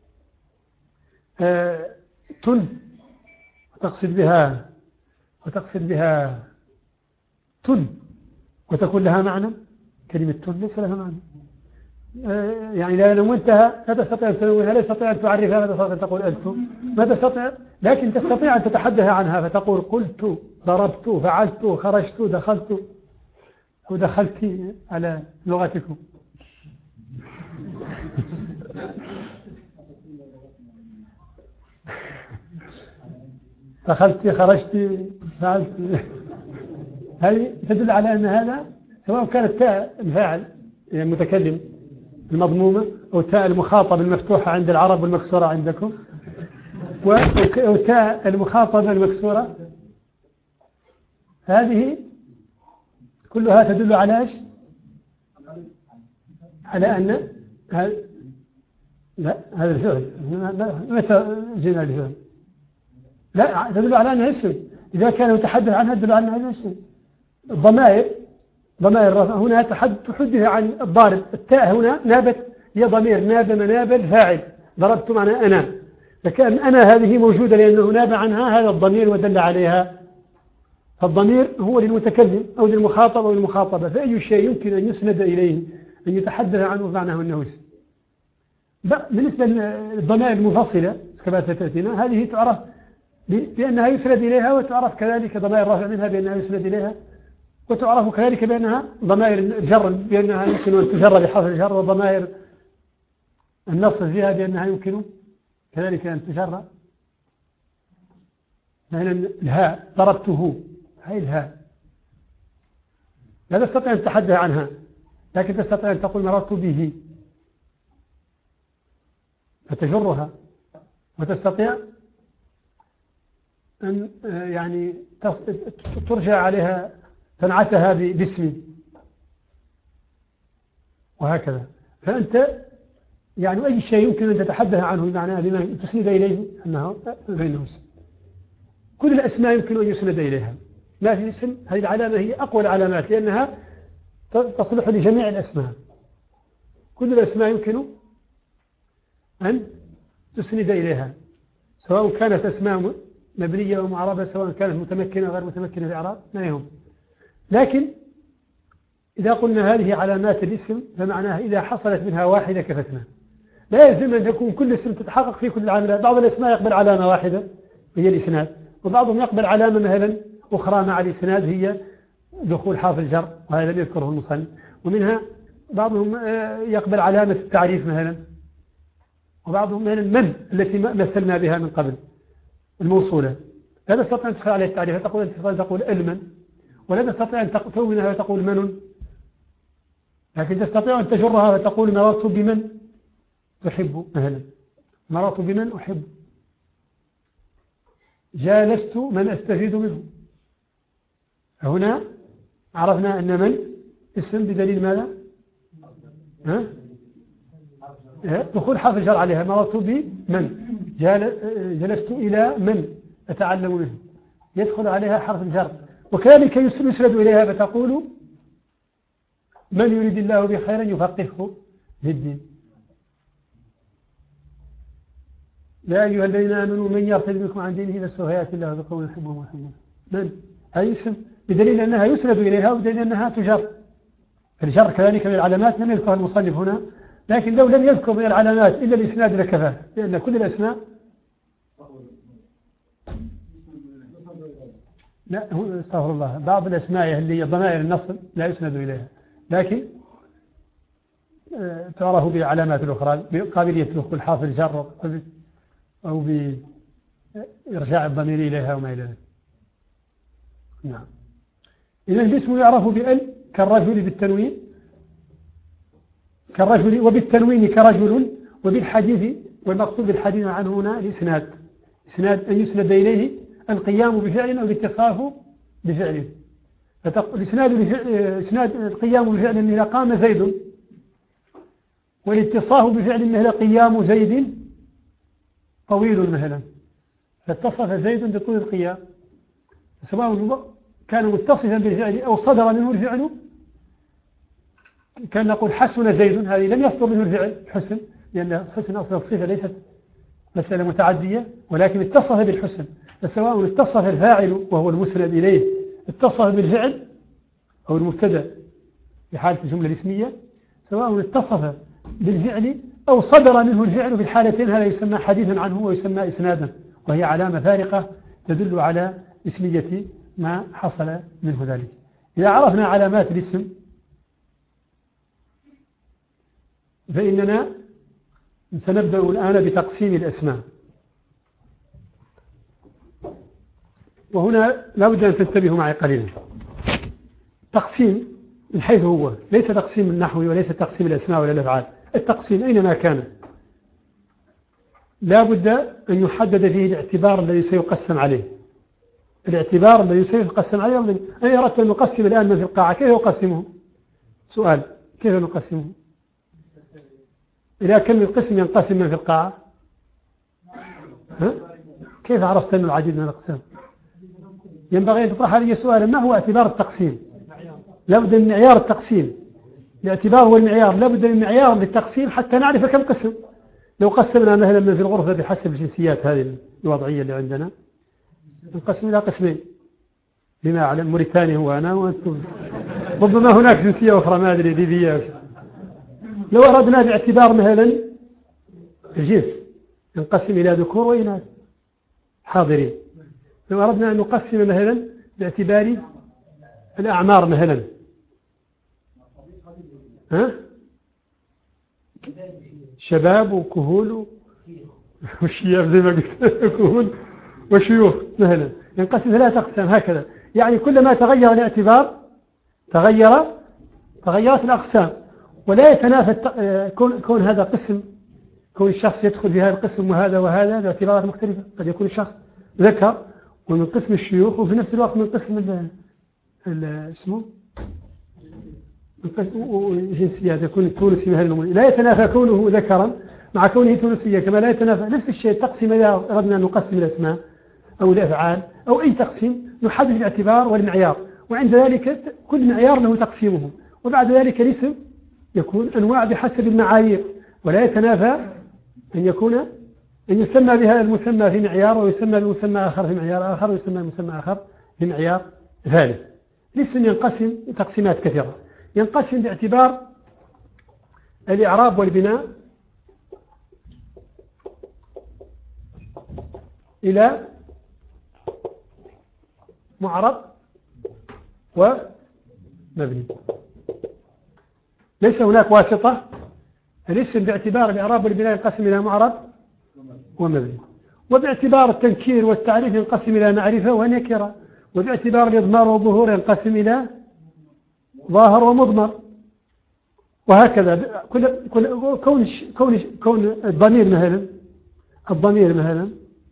آه تن وتقصد بها وتقصد بها تن وتكون لها معنى؟ كلمة تن ليس لها معنى. آه يعني لا نمونتها لا تستطيع أن تنويها، لا تستطيع أن تعرفها، لا تستطيع أن تقول أنت، ما تستطيع، لكن تستطيع أن تتحدث عنها فتقول قلت، ضربت، فعلت، خرجت، دخلت أو دخلت على لغتكم. دخلت، خرجت، فعلت. هذه تدل على أن هذا سواء كانت تاء الفاعل يعني المتكلم المضمومة أو تاء المخاطب المفتوحة عند العرب والمكسورة عندكم، أو تاء المخاطبة المكسورة، هذه كلها تدل على إيش؟ على أن هذا لا هذا الفعل متى جينا الفعل؟ لا، تدل على أنه اسم. إذا كان يتحدث عنها تدل على أنه اسم. الضمائر ضمائر الرفع هنا تحدث عن الضارب. التاء هنا نابت، هي ضمير ناب مناب الفاعل، ضربت معنى أنا، فكان أنا هذه موجودة لأنه ناب عنها هذا الضمير ودل عليها. فالضمير هو للمتكلم أو للمخاطب أو للمخاطبة، فأي شيء يمكن أن يسند إليه أن يتحدث عنه معناه أنه اسم. بالنسبة للضمائر المفصلة كما ستأتينا، هذه تعرف بأنها يسند إليها، وتعرف كذلك ضمائر الرفع منها بأنها يسند إليها، وتعرف كذلك بأنها ضمائر الجر بأنها يمكن أن تجر بحرف الجر، وضمائر النصب فيها بأنها يمكن كذلك أن تجر. مثلا الهاء، ضربته، هاي الهاء لا تستطيع أن تتحدث عنها، لكن تستطيع أن تقول مررت به فتجرها، وتستطيع أن يعني ترجع عليها تنعتها باسم، وهكذا. فأنت يعني أي شيء يمكن أن تتحدث عنه بمعنى بما تسند إليه أنه بينه اسم. كل الأسماء يمكن أن يسند إليها، ما في اسم. هذه العلامة هي أقوى العلامات لأنها تصلح لجميع الأسماء. كل الأسماء يمكن أن تسند إليها، سواء كانت أسماء مبنية أو معربة، سواء كانت متمكنة غير متمكنة في الإعراب، ما يهم. لكن إذا قلنا هذه علامات الاسم فمعناها إذا حصلت منها واحدة كفتنا. لا يلزم أن تكون كل اسم تتحقق في كل العلامات. بعض الأسماء يقبل علامة واحدة هي الإسناد، وبعضهم يقبل علامة مثلا أخرى مع الإسناد هي دخول حرف الجر، وهذا لم يذكره المصنف. ومنها بعضهم يقبل علامة التعريف مثلا، وبعضهم مثلا من التي مثلنا بها من قبل الموصولة، لا تستطيع أن تدخل عليها التعريف، تقول أن تستطيع تقول المن، ولا تستطيع أن تكونها وتقول من، لكن تستطيع أن تجرها وتقول مررت بمن تحب مثلا، مررت بمن أحب، جالست من أستفيد منه. هنا عرفنا أن من اسم بدليل ماذا؟ ها؟ دخول حرف الجر عليها. مررت بمن، جلست إلى من أتعلم منه، يدخل عليها حرف الجر. وكذلك يسند إليها فتقول من يريد الله به خيرا يفقهه للدين. يا أيها الذين آمنوا من يرتد منكم عن دينه فسوف يأتي الله بقوم يحبهم ويحبونه. من؟ هذا اسم بدليل أنها يسند إليها وبدليل أنها تجر. الجر كذلك من العلامات لم يذكر المصنف هنا، لكن لو لم يذكر من العلامات إلا الإسناد لكفاه، لأن كل الأسماء لا هو استغفر الله، بعض الأسماء اللي هي ضمائر النصب لا يسند إليها، لكن تعرف بعلامات الأخرى بقابلية دخول حرف الجر أو بإرجاع الضمير إليها وما إلى ذلك. نعم. إذا الاسم يعرف بأل كالرجل بالتنوين، كالرجل، وبالتنوين كرجل، وبالحديث، والمقصود بالحديث عنه هنا الإسناد، إسناد أن يسند إليه القيام بفعل أو الاتصاف بفعل. الإسناد إسناد القيام بفعل إذا قام زيد، والاتصاف بفعل مثل قيام زيد طويل مثلا، فاتصف زيد بطول القيام، سواء كان متصفا بالفعل أو صدر منه الفعل. كان نقول حسن زيد، هذه لم يصدر منه الفعل حسن، لأن حسن أصل الصفة ليست مسألة متعدية، ولكن اتصف بالحسن. فسواء اتصف الفاعل وهو المسند إليه اتصف بالفعل أو المبتدأ في حالة الجملة الاسمية، سواء اتصف بالفعل أو صدر منه الفعل، في الحالتين هذا يسمى حديثا عنه ويسمى إسنادا، وهي علامة فارقة تدل على اسمية ما حصل منه ذلك. إذا عرفنا علامات الاسم فإننا سنبدأ الآن بتقسيم الأسماء. وهنا لابد أن تنتبهوا معي قليلا. تقسيم من حيث هو ليس تقسيم النحوي وليس تقسيم الأسماء ولا الأفعال. التقسيم أينما كان لابد أن يحدد فيه الاعتبار الذي سيقسم عليه. الاعتبار الذي سيقسم عليه. أنا أردت أن نقسم الآن من في القاعة، كيف نقسمه؟ سؤال، كيف نقسمه؟ إلى كم القسم ينقسم من في القاعة؟ ها؟ كيف عرفت أنه العديد من الأقسام؟ ينبغي أن تطرح علي سؤالا، ما هو اعتبار التقسيم؟ لابد من معيار التقسيم. الاعتبار هو المعيار، لابد من معيار للتقسيم حتى نعرف كم قسم. لو قسمنا مثلا من في الغرفة بحسب الجنسيات هذه الوضعية اللي عندنا نقسم إلى قسمين، بما أعلم موريتانيا هو أنا وأنتم، ربما هناك جنسية أخرى ما أدري ليبيا. لو أردنا باعتبار مثلا الجنس نقسم إلى ذكور وإناث حاضرين. لو أردنا أن نقسم مثلا باعتبار الأعمار مثلا، ها؟ شباب وكهول وشياب زي ما قلت كهول وشيوخ مثلا، ينقسم ثلاثة أقسام هكذا. يعني كلما تغير الاعتبار تغير تغيرت الأقسام، ولا يتنافى كون, كون هذا قسم، كون الشخص يدخل في هذا القسم وهذا وهذا باعتبارات مختلفة. قد يكون الشخص ذكر ومن قسم الشيوخ وفي نفس الوقت من قسم اسمه الجنسيات، يكون التونسي مثلا. لا يتنافى كونه ذكرا مع كونه تونسيا، كما لا يتنافى نفس الشيء التقسيم. إذا أردنا أن نقسم الأسماء أو الأفعال أو أي تقسيم نحدد الاعتبار والمعيار، وعند ذلك كل معيار له تقسيمه. وبعد ذلك الاسم يكون أنواع بحسب المعايير، ولا يتنافى أن يكون أن يسمى بهذا المسمى في معيار ويسمى بمسمى آخر في معيار آخر ويسمى بمسمى آخر في معيار ثالث. الاسم ينقسم تقسيمات كثيرة. ينقسم باعتبار الإعراب والبناء إلى معرب ومبني، ليس هناك واسطة. الاسم باعتبار الإعراب والبناء ينقسم إلى معرب ومبني، وباعتبار التنكير والتعريف ينقسم إلى معرفة ونكرة، وباعتبار الإضمار والظهور ينقسم إلى ظاهر ومضمر، وهكذا. كل كل كون كون كون الضمير مثلا الضمير مثلا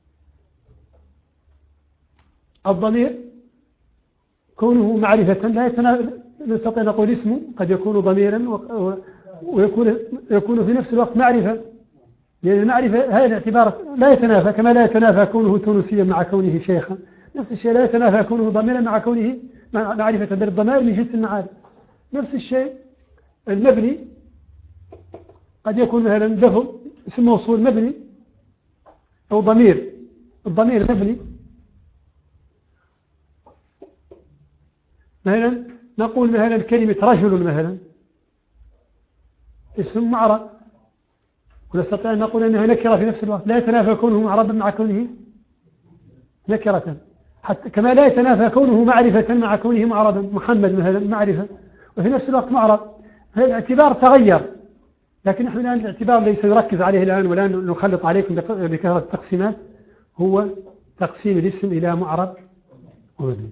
الضمير كونه معرفة لا يتنافى. نستطيع نقول اسمه قد يكون ضميرا ويكون يكون في نفس الوقت معرفة، لأن المعرفة هذا الاعتبار لا يتنافى، كما لا يتنافى كونه تونسيا مع كونه شيخا. نفس الشيء لا يتنافى كونه ضميرا مع كونه معرفة، بل الضمائر من جنس المعارف. نفس الشيء المبني قد يكون مثلا له اسم موصول مبني أو ضمير. الضمير مبني مثلا نقول مثلا كلمة رجل مثلا اسم معرب، ونستطيع أن نقول أنها نكرة في نفس الوقت، لا يتنافى كونه معربا مع كونه نكرة، حتى كما لا يتنافى كونه معرفة مع كونه معربا. محمد مثلا معرفة وفي نفس الوقت معرب. هذا الاعتبار تغير، لكن نحن الآن الاعتبار ليس يركز عليه الآن ولا نخلط عليكم بكثرة التقسيمات، هو تقسيم الاسم إلى معرب ومبني.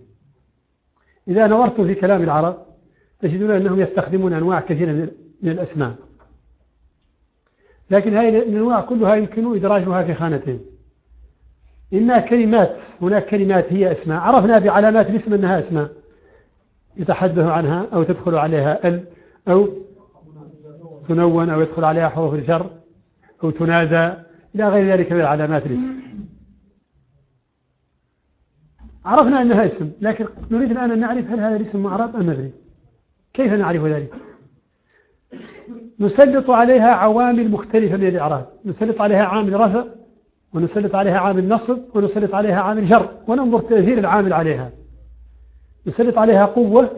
إذا نظرتم في كلام العرب تجدون أنهم يستخدمون أنواع كثيرة من الأسماء. لكن هذه الأنواع كلها يمكن إدراجها في خانتين. إما كلمات، هناك كلمات هي أسماء عرفنا بعلامات الاسم أنها أسماء يتحدث عنها أو تدخل عليها ال أو تنون أو يدخل عليها حروف الجر أو تنادى إلى غير ذلك من علامات الاسم. عرفنا أنها اسم، لكن نريد الآن أن نعرف هل هذا الاسم معرب أم مبني. كيف نعرف ذلك؟ نسلط عليها عوامل مختلفة من الإعراب، نسلط عليها عامل رفع ونسلط عليها عامل نصب ونسلط عليها عامل جر وننظر تأثير العامل عليها. نسلط عليها قوة،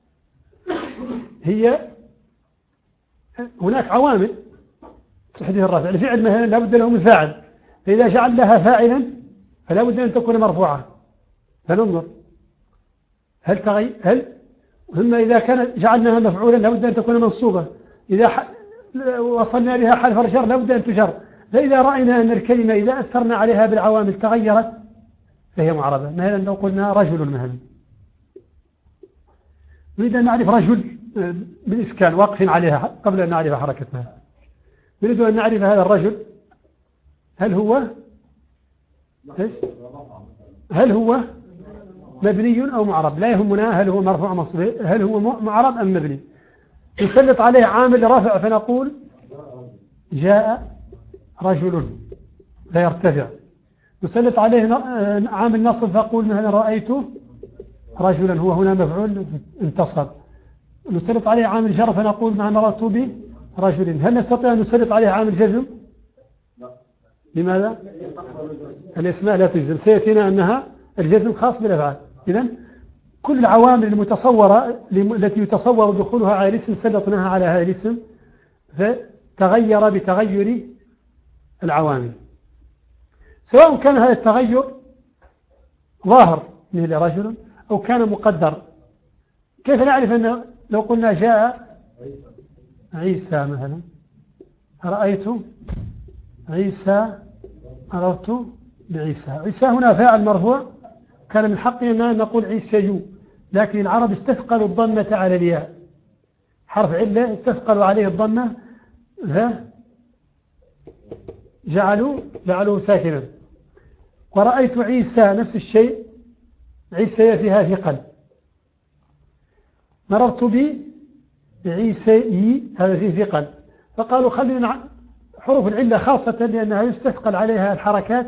هي هناك عوامل تحدث الرفع. الفعل مثلا لا بد له من فاعل، فإذا جعل لها فاعلا فلا بد أن تكون مرفوعة، فننظر هل تغي هل ثم إذا كانت جعلناها مفعولا لا بد أن تكون منصوبة، إذا ح... وصلنا بها حرف الجر لا بد أن تجر. فإذا رأينا أن الكلمة إذا أثرنا عليها بالعوامل تغيرت فهي معربة. مثلا لو قلنا رجل مثلا، نريد أن نعرف رجل بالإسكان واقف عليها قبل أن نعرف حركتها. نريد أن نعرف هذا الرجل هل هو هل هو مبني أو معرب. لا يهمنا هل هو مرفوع منصوب، هل هو معرب أم مبني. نسلط عليه عامل رفع فنقول جاء رجل لا يرتفع. نسلط عليه عامل نصب فأقول مثلا رأيت رجلا، هو هنا مفعول انتصب. نسلط عليه عامل جر فنقول مع مررت برجل. هل نستطيع أن نسلط عليه عامل جزم؟ لماذا؟ الاسماء لا تجزم، سيأتينا أنها الجزم خاص بالأفعال. إذن كل العوامل المتصورة التي يتصور دخولها على الاسم سلطناها على هذا الاسم فتغير بتغير العوامل، سواء كان هذا التغير ظاهر مثل رجل أو كان مقدر. كيف نعرف أن لو قلنا جاء عيسى مثلا، رأيت عيسى، مررت بعيسى. عيسى هنا فاعل مرفوع، كان من حقنا أن نقول عيسى، لكن العرب استثقلوا الضمة على الياء، حرف علة استثقلوا عليه الضمة فجعلوا جعلوه ساكنا. ورأيت عيسى نفس الشيء، عيسى فيها ثقل. مررت بعيسى هذا فيه ثقل، فقالوا خلينا حروف العلة خاصة لأنها يستثقل عليها الحركات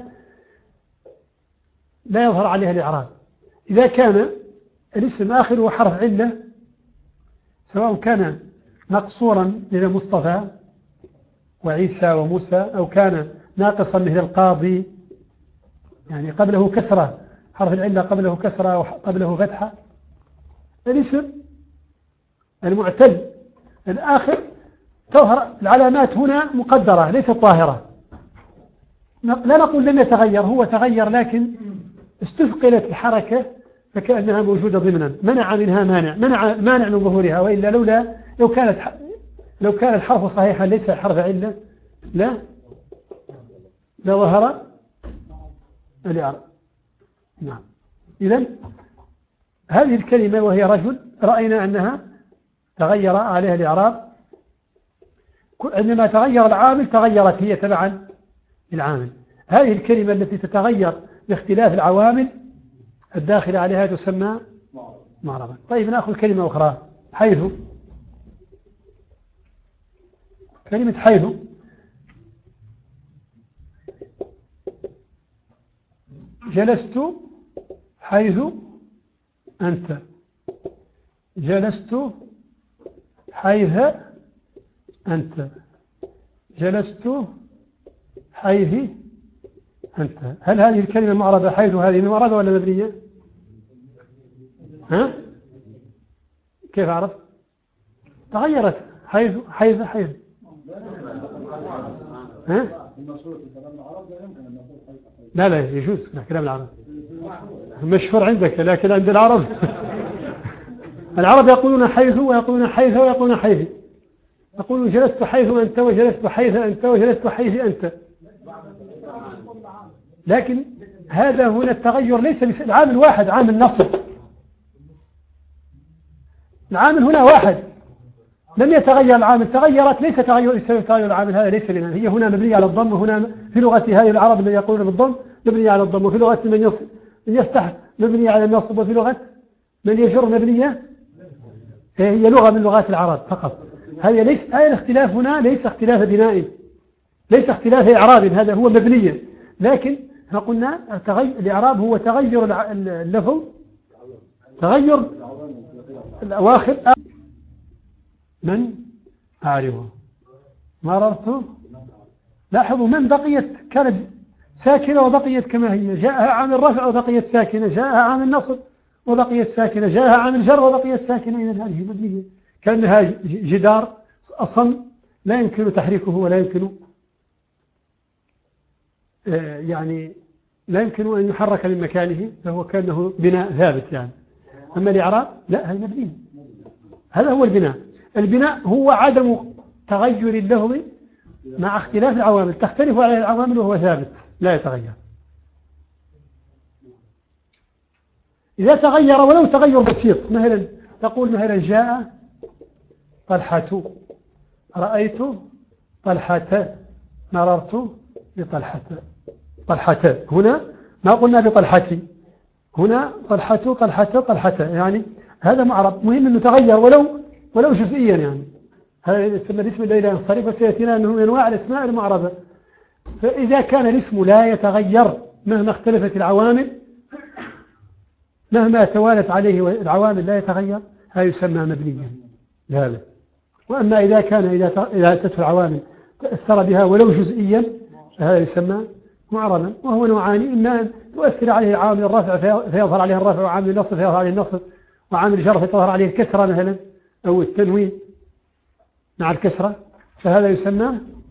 لا يظهر عليها الإعراب. إذا كان الاسم آخره حرف علة سواء كان مقصورا مثل مصطفى وعيسى وموسى، أو كان ناقصا مثل القاضي يعني قبله كسرة، حرف العلة قبله كسرة وقبله فتحة، الاسم المعتل الآخر تظهر العلامات هنا مقدرة ليست ظاهرة. لا نقول لم يتغير، هو تغير لكن استثقلت الحركة فكأنها موجودة ضمنا، منع منها مانع منع مانع من ظهورها. وإلا لولا لو كانت لو كان الحرف صحيحا ليس حرف علة لا لظهر الإعراب. نعم. إذن هذه الكلمة وهي رجل رأينا أنها تغير عليها الإعراب. عندما تغير العامل تغيرت هي تبعا للعامل. هذه الكلمة التي تتغير باختلاف العوامل الداخل عليها تسمى معربا. طيب نأخذ كلمة أخرى، حيث. كلمة حيث جلست حيث أنت، جلست حيث أنت، جلست حيث أنت. هل هذه الكلمة معربة حيث هذه معربة ولا مبنية؟ ها؟ كيف عرفت؟ تغيرت حيث حيث حيث ها؟ لا لا يجوز كلام العرب مشهور عندك، لكن عند العرب العرب يقولون حيث ويقولون حيث ويقولون حيث. يقولون جلست حيث أنت وجلست حيث أنت وجلست حيث أنت. لكن هذا هنا التغير ليس العامل واحد، عامل نصب. العامل هنا واحد، لم يتغير العامل، تغيرت ليس تغير السبب تغير العامل، هذا ليس بناء. هي هنا مبنية على الضم، وهنا في لغة هذه العرب الذين يقولون بالضم مبنية على الضم، وفي لغة من يفتح مبنية على النصب، وفي لغة من يجر مبنية. هي لغة من لغات العرب فقط. هذا ليس هذا الاختلاف هنا ليس اختلاف بناء، ليس اختلاف إعراب، هذا هو مبنية. لكن قلنا الإعراب هو تغير اللفظ، تغير الأواخر. من أعرفه مررت، لاحظوا من بقيت كانت ساكنة وبقيت كما هي، جاءها عامل رفع وبقيت ساكنة، جاءها عامل نصب وبقيت ساكنة، جاءها عامل جر وبقيت ساكنة. إذن هذه مبنية كأنها جدار أصلا لا يمكن تحريكه ولا يمكن يعني لا يمكن أن يحرك من مكانه، فهو كأنه بناء ثابت يعني. أما الإعراب لا، هي مبنية. هذا هو البناء. البناء هو عدم تغير اللفظ مع اختلاف العوامل، تختلف عليه العوامل وهو ثابت لا يتغير. إذا تغير ولو تغير بسيط، مثلا تقول مثلا جاء طلحة، رأيت طلحة، مررت بطلحة. طلحة هنا ما قلنا بطلحتي، هنا طلحة طلحة طلحة، يعني هذا معرب. مهم أنه تغير ولو ولو جزئيا، يعني هذا يسمى الاسم الذي لا ينصرف، وسيأتينا أنه من أنواع الأسماء المعربة. فإذا كان الاسم لا يتغير مهما اختلفت العوامل، مهما توالت عليه العوامل لا يتغير، هذا يسمى مبنيا هذا. وأما إذا كان إذا أتت العوامل تأثر بها ولو جزئيا، هذا يسمى معربا. وهو نوعان، إما أن تؤثر عليه عامل الرفع فيظهر عليه الرفع، وعامل النصب فيظهر عليه النصب، وعامل الجر فيظهر عليه الكسرة مثلا أو التنوين مع الكسرة، فهذا يسمى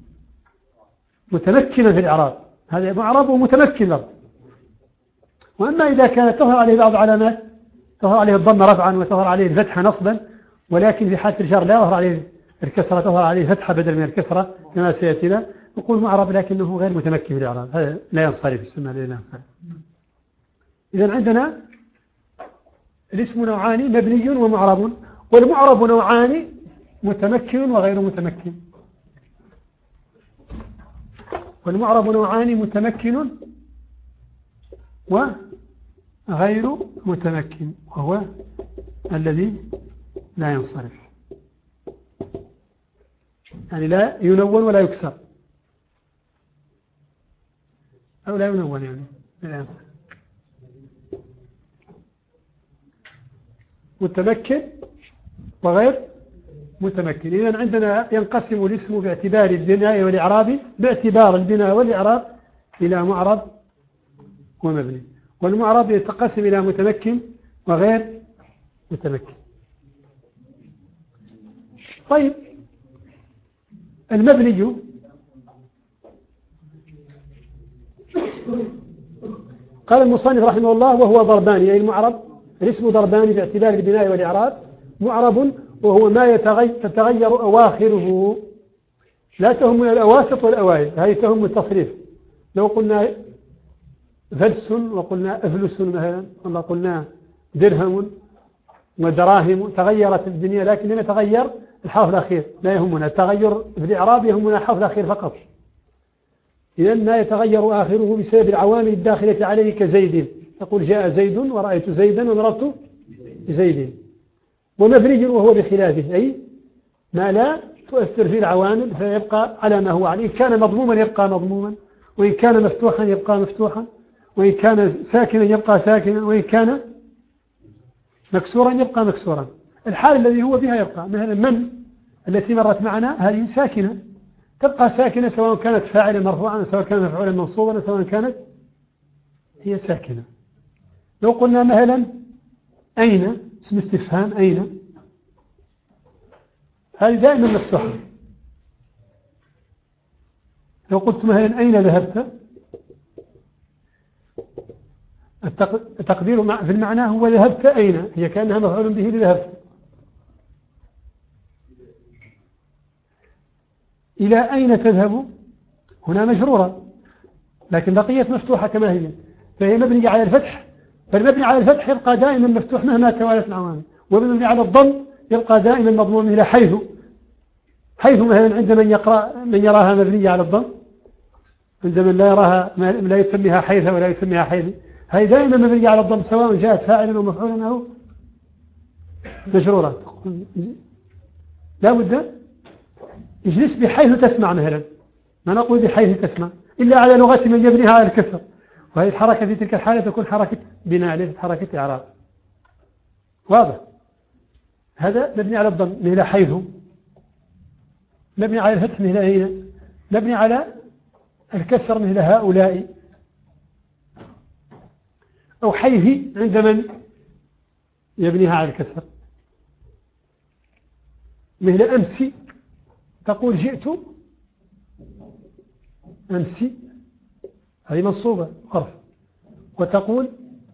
متمكنا في الإعراب، هذا معرب ومتمكن له. وأما إذا كانت تظهر عليه بعض علامات، تظهر عليه الضم رفعا وتظهر عليه الفتحة نصبا، ولكن في حالة الجر لا يظهر عليه الكسرة، تظهر عليه فتحة بدل من الكسرة كما سيأتينا، نقول معرب لكنه غير متمكن في الإعراب، هذا لا ينصرف، يسمى لا ينصرف. إذن عندنا الاسم نوعان، مبني ومعرب. والمعرب نوعان، متمكن وغير متمكن. والمعرب نوعان، متمكن وغير متمكن، وهو الذي لا ينصرف، يعني لا ينون ولا يكسر، أو لا ينون يعني لا ينصرف. متمكن وغير متمكن. إذن عندنا ينقسم الاسم باعتبار البناء والإعراب، باعتبار البناء والإعراب إلى معرب ومبني. والمعرب يتقسم إلى متمكن وغير متمكن. طيب المبني قال المصنف رحمه الله وهو ضربان، أي المعرب الاسم ضربان باعتبار البناء والإعراب. معرب وهو ما يتغير تتغير أواخره، لا تهم الأواسط والأوائل، هذه تهم التصريف. لو قلنا فلس وقلنا أفلس مثلا، ولا قلنا درهم ودراهم، تغيرت الدنيا، لكن لم يتغير الحرف الأخير، لا يهمنا التغير في الإعراب، يهمنا الحرف الأخير فقط. إذن ما يتغير آخره بسبب العوامل الداخلة عليه كزيد، تقول جاء زيد ورأيت زيدا ومررت بزيد. ومبني وهو بخلافه، أي ما لا تؤثر فيه العوامل فيبقى على ما هو عليه، كان مضموما يبقى مضموما، وإن كان مفتوحا يبقى مفتوحا، وإن كان ساكنا يبقى ساكنا، وإن كان مكسورا يبقى مكسورا. الحال الذي هو بها يبقى، مثلا من التي مرت معنا هذه ساكنة، تبقى ساكنة سواء كانت فاعلا مرفوعا، سواء كانت مفعولا منصوبا، سواء كانت هي ساكنة. لو قلنا مثلا أين، اسم استفهام أين، هذه دائما مفتوحة. لو قلت مثلا أين ذهبت، التقدير في المعنى هو ذهبت أين، هي كأنها مفعول به لذهبت. إلى أين تذهب، هنا مجرورة لكن بقيت مفتوحة كما هي، فهي مبنية على الفتح، فالمبني على الفتح يبقى دائما مفتوح مهما توالت العوامل، والمبني على الضم يبقى دائما مضموم إلى حيث حيث مثلا عند من يقرأ من يراها مبنية على الضم، عند من لا يراها لا يسميها حيث ولا يسميها حيث، هي دائما مبنية على الضم سواء جاءت فاعلا أو مفعولا أو مجرورا. لا بد اجلس بحيث تسمع مثلا، ما نقول بحيث تسمع إلا على لغة من يبنيها على الكسر، وهذه الحركة في تلك الحالة تكون حركة بناء ليست حركة إعراب. واضح؟ هذا مبني على الضم مثل حيث، مبني على الفتح مثل أين، مبني على الكسر مثل هؤلاء، أو حيث عند من يبنيها على الكسر مثل أمس، تقول جئت أمس، هذه منصوبة قرف، وتقول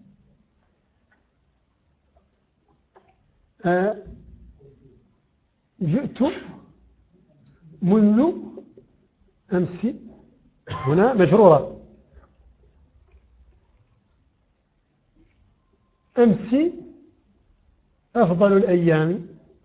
آه جئت منذ أمس، هنا مجرورة. أمس أفضل الأيام،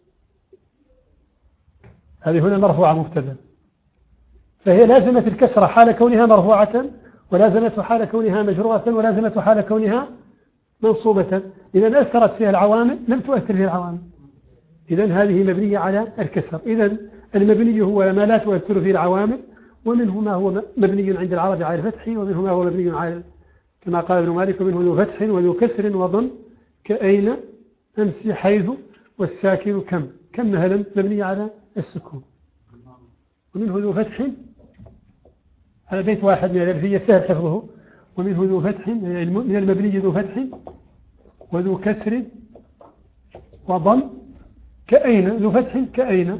هذه هنا مرفوعة مبتدا، فهي لازمت الكسرة حال كونها مرفوعة، ولازمت حال كونها مجرورة، ولازمت حال كونها منصوبة. إذا أثرت فيها العوامل لم تؤثر فيها العوامل، إذا هذه مبنية على الكسر. إذا المبني هو ما لا تؤثر فيه العوامل، ومنه ما هو مبني عند العرب على الفتح، ومنه ما هو مبني على كما قال ابن مالك ومنه ذو فتح وذو كسر وضم كأين أمس حيث والساكن كم. كم مثلا مبني على السكون، ومنه ذو فتح، هذا بيت واحد من الألفية سهل حفظه، ومنه ذو فتح من المبني ذو فتح وذو كسر وضم كأين. ذو فتح كأين،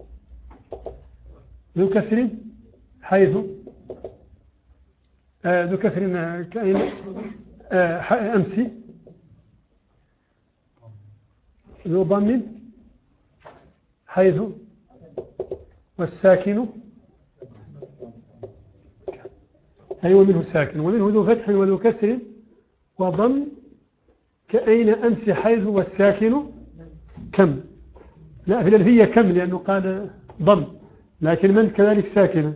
ذو كسر حيث، آه ذو كسر كأين آه أمس، ذو ضم حيث والساكن، أي ومنه ساكن، ومنه ذو فتح وذو كسر وضم كأين أمس حيث والساكن كم. لا في الألفية كم لأنه قال ضم، لكن من كذلك ساكنة.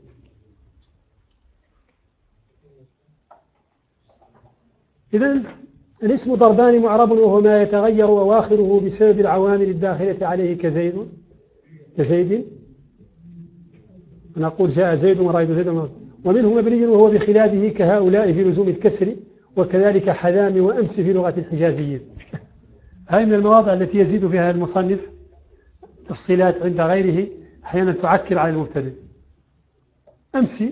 إذن الاسم ضربان معرب، وهو ما يتغير أواخره بسبب العوامل الداخلة عليه كزيد كزيد، نقول جاء زيد ورأيت زيد، ومنه مبني وهو بخلافه كهؤلاء في لزوم الكسر، وكذلك حذام وأمس في لغة الحجازيين. هذه من المواضع التي يزيد فيها المصنف تفصيلات عند غيره أحيانا تعكر على المبتدئ. أمس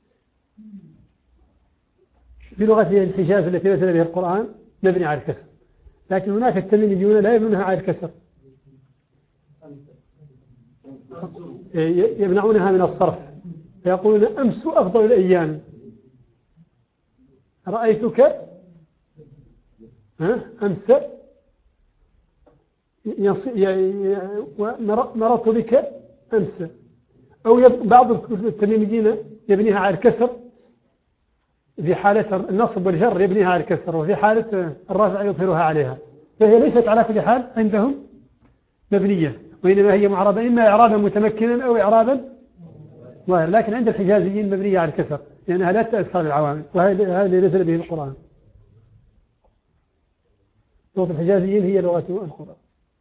بلغة الحجاز التي نزل بها القرآن مبني على الكسر، لكن هناك التميميون لا يبنونها على الكسر، يمنعونها من الصرف، فيقولون أمس أفضل الأيام، رأيتك أمس مررت بك أمس. أو بعض التميميين يبنيها على الكسر في حالة النصب والجر، يبنيها على الكسر، وفي حالة الرفع يظهرها عليها، فهي ليست على كل حال عندهم مبنية، وإنما هي معربة إما إعرابا متمكنا أو إعرابا ظاهر، لكن عند الحجازيين مبنية على الكسر لأنها لا تأثر العوامل، وهذا اللي نزل به القرآن. لغة الحجازيين هي لغة القرآن.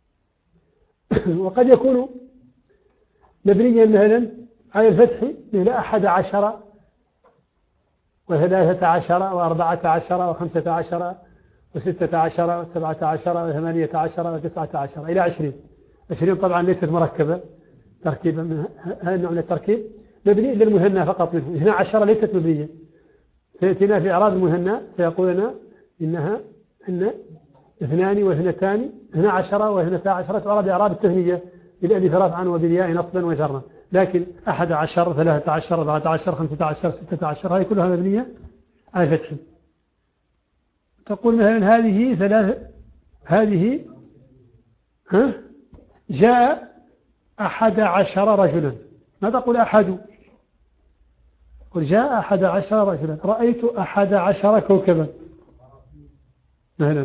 وقد يكون مبنيا مثلا على الفتح مثل أحد عشر وثلاثة عشر وأربعة عشر وخمسة عشر وستة عشر وسبعة عشر وثمانية عشر وتسعة عشر إلى عشرين. عشرين طبعا ليست مركبة تركيبا من هذا النوع من التركيب، مبني إلا المثنى فقط منه. اثنا عشر ليست مبنية، سيأتينا في إعراب المثنى سيقولنا إنها إن اثنان واثنتان، اثنا عشر واثنتا عشرة تعرب إعراب التثنية بالألف رفعا وبالياء نصبا وجرا، لكن أحد عشر ثلاثة عشر أربعة عشر خمسة عشر ستة عشر هذه كلها مبنية على فتح. تقول مثلا هذه ثلاثة، هذه ها جاء أحد عشر رجلا، ما تقول أحد، قل جاء أحد عشر رجلا، رأيت أحد عشر كوكبا مثلا،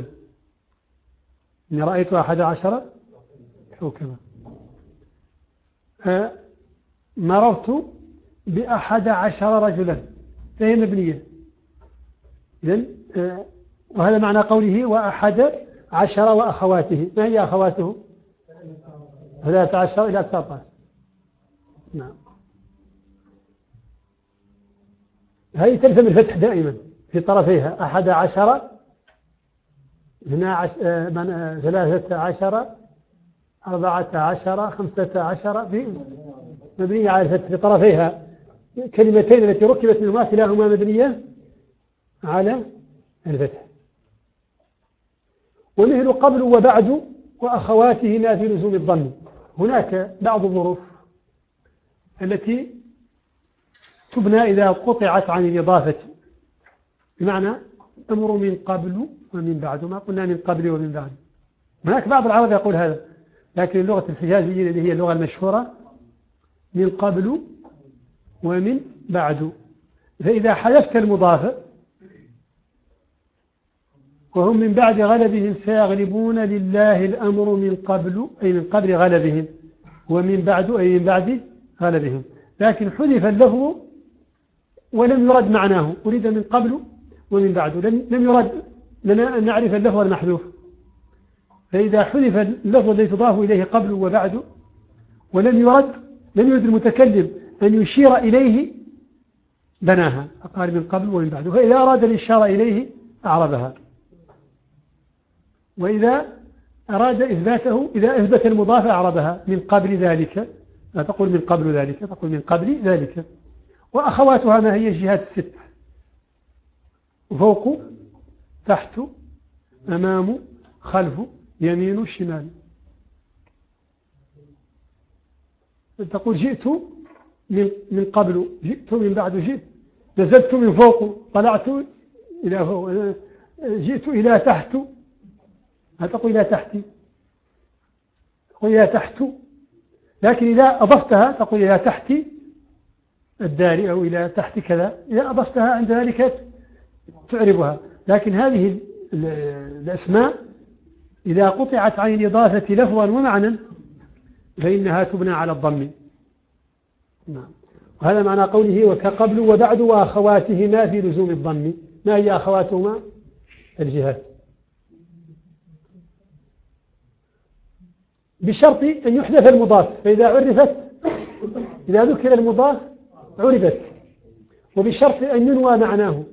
إني رأيت أحد عشر كوكبا. مررت بأحد عشر رجلا فهي مبنية. إذن وهذا معنى قوله وأحد عشر وأخواته. ما هي أخواته؟ ثلاثة عشر إلى تسعة عشر. نعم. هذه تلزم الفتح دائما في طرفيها. أحد عشر ثلاثة عشر أربعة عشر خمسة عشر مبنية على الفتح في طرفيها. كلمتين التي ركبت منهما كلاهما مبنية على الفتح. ومثل قبل وبعد وأخواتهما في لزوم الضم. هناك بعض الظروف التي تبنى إذا قطعت عن الإضافة، بمعنى أمر من قبل ومن بعد، ما قلنا من قبل ومن بعد. هناك بعض العرب يقول هذا، لكن اللغة الحجازية اللي هي اللغة المشهورة من قبل ومن بعد. فإذا حذفت المضاف وهم من بعد غلبهم سيغلبون لله الأمر من قبل، أي من قبل غلبهم، ومن بعد أي من بعد غلبهم، لكن حذف اللفظ ولم يرد معناه، أريد من قبل ومن بعد، لم يرد لنا أن نعرف اللفظ المحذوف. فإذا حذف اللفظ الذي تضاف إليه قبل وبعد ولم يرد لم يرد المتكلم أن يشير إليه بناها، فقال من قبل ومن بعد. فإذا أراد الإشارة إليه أعربها، وإذا أراد إثباته إذا أثبت المضاف أعربها من قبل ذلك، لا تقول من قبل ذلك، تقول من قبل ذلك. وأخواتها ما هي الجهات الست: فوق، تحت، أمام، خلف، يمين، شمال. تقول جئت من من قبل، جئت من بعد، جئت نزلت من فوق، طلعت إلى فوق، جئت إلى تحت، لا تقول إلى تحتي، تقول إلى تحت. لكن إذا أضفتها تقول إلى تحت الدار أو إلى تحت كذا، إذا أضفتها عند ذلك تعربها. لكن هذه الأسماء إذا قطعت عن الإضافة لفظا ومعنى فإنها تبنى على الضم. نعم. وهذا معنى قوله وكقبل وبعد وأخواتهما في لزوم الضم. ما هي أخواتهما؟ الجهات، بشرط أن يحذف المضاف. فإذا عرفت، إذا ذكر المضاف عرفت، وبشرط أن ينوى معناه.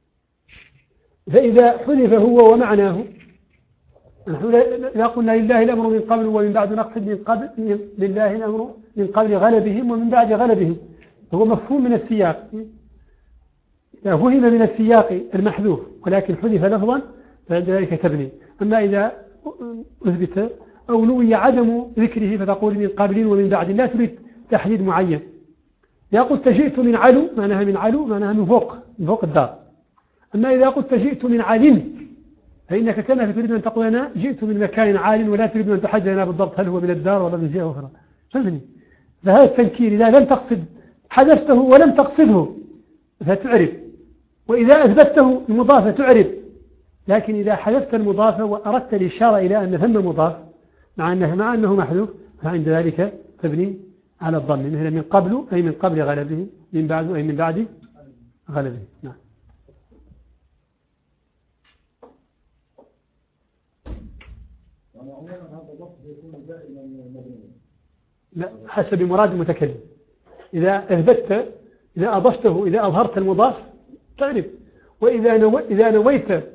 فإذا حذف هو ومعناه، نحن لا قلنا لله الأمر من قبل ومن بعد، نقصد من قبل لله الأمر من قبل غلبهم ومن بعد غلبهم، هو مفهوم من السياق. إذا فهم من السياق المحذوف ولكن حذف لفظا فعند ذلك تبني. أما إذا أثبت أو نوي عدم ذكره فتقول من قبل ومن بعد، لا تريد تحديد معين. إذا قلت جئت من علو معناها من علو معناها من فوق، من فوق الدار. أما إذا قلت جئت من عال فإنك كما تريد أن تقول أنا جئت من مكان عال، ولا تريد أن تحدد لنا بالضبط هل هو من الدار ولا من جهة أخرى. فهمني؟ فهذا التنكير إذا لم تقصد حذفته ولم تقصده فتعرف، وإذا أثبته المضافة تعرف. لكن إذا حذفت المضافة وأردت الإشارة إلى أن ثم مضاف مع أنه مع أنه محذوف فعند ذلك تبني على الضم، مثل من قبل أي من قبل غلبه، من بعد أي من بعد غلبه. نعم. لا، حسب مراد المتكلم. إذا أثبتت، إذا أضفته، إذا أظهرت المضاف تعرف. وإذا نو... إذا نويت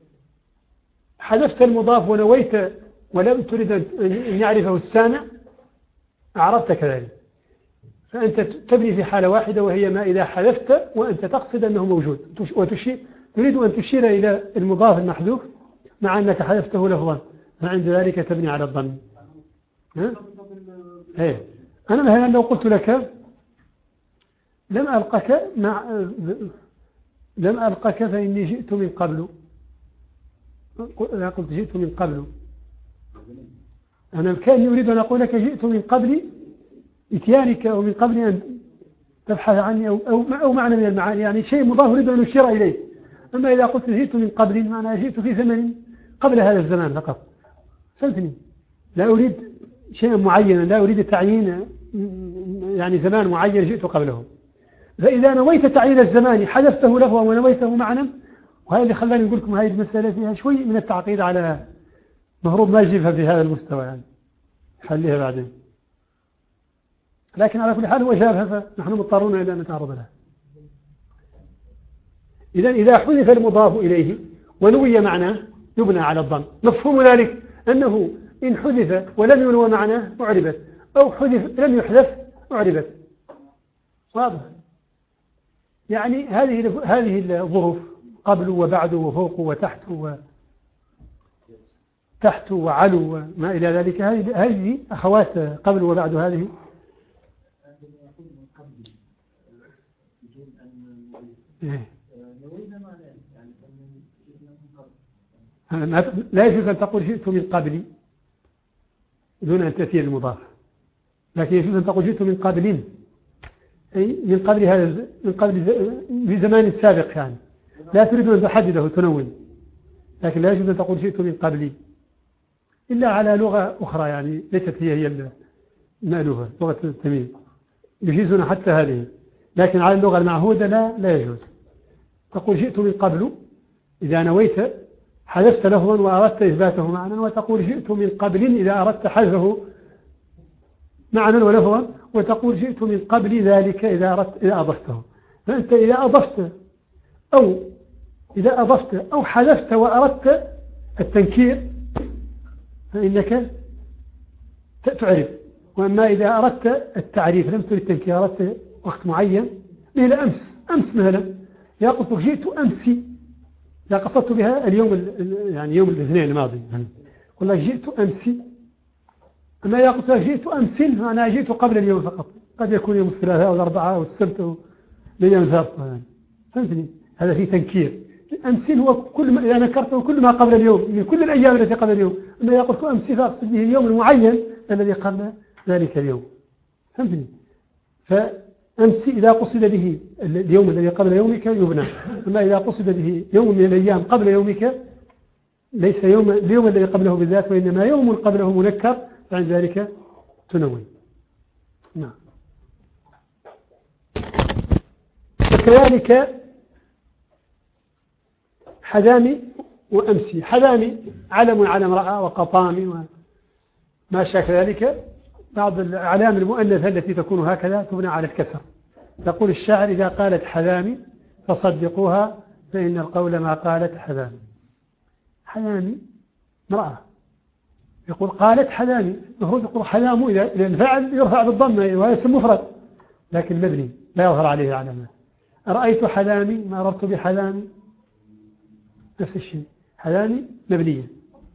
حذفت المضاف ونويت ولم تريد أن يعرفه السامع أعرفت كذلك. فأنت تبني في حالة واحدة، وهي ما إذا حذفت وأنت تقصد أنه موجود وتشير، تريد أن تشير إلى المضاف المحذوف مع أنك حذفته لفظا، فعند ذلك تبني على الضم. ها؟ ايه. أنا مثلا لو قلت لك لم ألقك مع لم ألقك فإني جئت من قبل، لا قلت جئت من قبل، أنا كان يريد أن أقول لك جئت من قبل إتيانك أو من قبل أن تبحث عني أو, أو, أو معنى من المعاني، يعني شيء مضاف يريد أن يشير إليه. أما إذا قلت جئت من قبل معنى جئت في زمن قبل هذا الزمان فقط. فهمتني؟ لا أريد شيئا معينا، لا أريد تعيين يعني زمان معين جئت قبله. فإذا نويت تعيين الزمان حذفته له ونويته معنى، وهذا اللي خلاني نقول لكم هذه المسألة فيها شوي من التعقيد، على مفروض ما يجيبها في هذا المستوى يعني، خليها بعدين. لكن على كل حال هو جابها، فنحن مضطرون إلى أن نتعرض لها. إذا إذا حذف المضاف إليه ونوي معناه يبنى على الضم. مفهوم ذلك أنه إن حذف ولم ينوى معناه أعربت، أو حذف لم يحذف أعربت. واضح؟ يعني هذه هذه الظروف قبل وبعد وفوق وتحت وتحت وعلو وما إلى ذلك، هذه هذه أخوات قبل وبعد. هذه لا يجوز أن تقول جئت من قبلي دون أن تأتي المضاف، لكن يجوز أن تقول جئت من قبل، أي من قبل هذا، من قبل في زمان سابق يعني، لا تريد أن تحدده تنون، لكن لا يجوز أن تقول جئت من قبلي إلا على لغة أخرى يعني ليست هي هي المألوفة، لغة التميم يجيزنا حتى هذه، لكن على اللغة المعهودة لا لا يجوز. تقول جئت من قبل إذا نويت حذفت لفظا وأردت إثباته معنى، وتقول جئت من قبل إذا أردت حذفه معنى ولفظا، وتقول جئت من قبل ذلك إذا أردت إذا أضفته. فأنت إذا أضفت أو إذا أضفت أو حذفت وأردت التنكير فإنك تعرف. وأما إذا أردت التعريف لم تريد التنكير، أردت وقت معين مثل أمس أمس مثلا، يا قلت جئت أمسي، لا قصدت بها اليوم يعني يوم الاثنين الماضي يعني. قل لك جئت أمسي. أما إذا قلت جئت أمس فأنا جئت قبل اليوم فقط، قد يكون يوم الثلاثاء أو الأربعاء أو السبت أو الأيام السابقة يعني. فهمتني؟ هذا فيه تنكير. أمس هو كل ما إذا نكرته كل ما قبل اليوم من كل الأيام التي قبل اليوم. أما إذا قلت أمس فأقصد به اليوم المعين الذي قبل ذلك اليوم. فهمتني؟ فأمس إذا قصد به اليوم الذي قبل يومك يبنى، أما إذا قصد به يوم من الأيام قبل يومك ليس يوم اليوم الذي قبله بالذات، وإنما يوم قبله منكر، فعند ذلك تنوي. نعم. وكذلك حذامي وأمسي. حذامي علم على امرأة، وقطامي وما شاكل ذلك. بعض الأعلام المؤنثة التي تكون هكذا تبنى على الكسر. يقول الشاعر إذا قالت حذامي فصدقوها فإن القول ما قالت حذامي. حذامي امرأة، يقول قالت حذامي، المفروض يقول حذام إذا الفعل يرفع بالضمة وهذا اسم مفرد، لكن مبني لا يظهر عليه علامات. رأيت حذامي، ما مررت بحذامي، نفس الشيء. حذامي مبنية.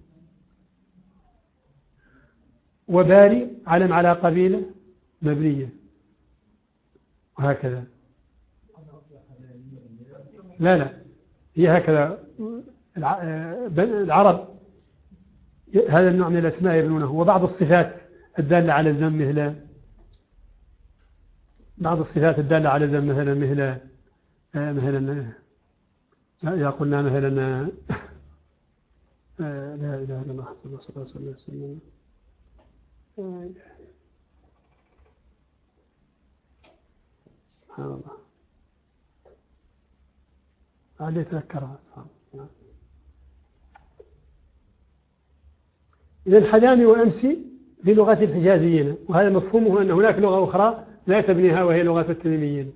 وباري علم على قبيلة مبنية، وهكذا. لا لا هي هكذا العرب هذا النوع من الأسماء يبنونه. وبعض الصفات الدالة على الذم مثل بعض الصفات الدالة على الذم مثلا مثل مثلا يا قلنا مثلا لا إله إلا الله صلى الله عليه وسلم. سبحان الله علي يتذكرها. إذا الحذامي وأمسي في لغة الحجازيين، وهذا مفهومه أن هناك لغة أخرى لا تبنيها وهي لغة التميميين.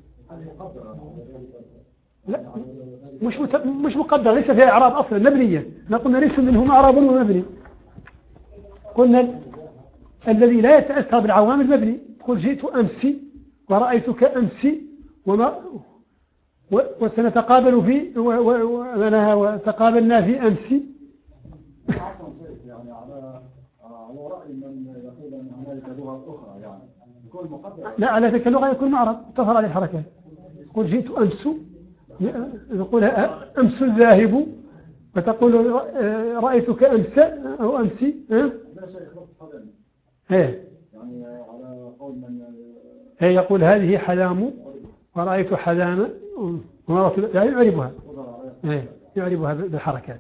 لا مش مت... مش مقدر، ليس فيها إعراب أصلا، مبنية. قلنا ليس منهم إعراب ومبني. قلنا الذي لا يتأثر بالعوامل مبني. تقول جئت أمسي ورأيتك أمسي وما و... وسنتقابل في و... وتقابلنا في أمسي. يعني على على رأي من يقول أن هنالك لغة أخرى يعني يكون مقدر. لا على تلك اللغة يكون معرب تظهر عليه الحركات. تقول جئت أمس، يقول أمس الذاهب، وتقول رأيتك أمس أو أمسي. لا شيء يخلط حذامي. إيه يعني على قول من إيه يقول هذه حذام ورأيت حذام يعني يعربها. إيه يعربها بالحركات.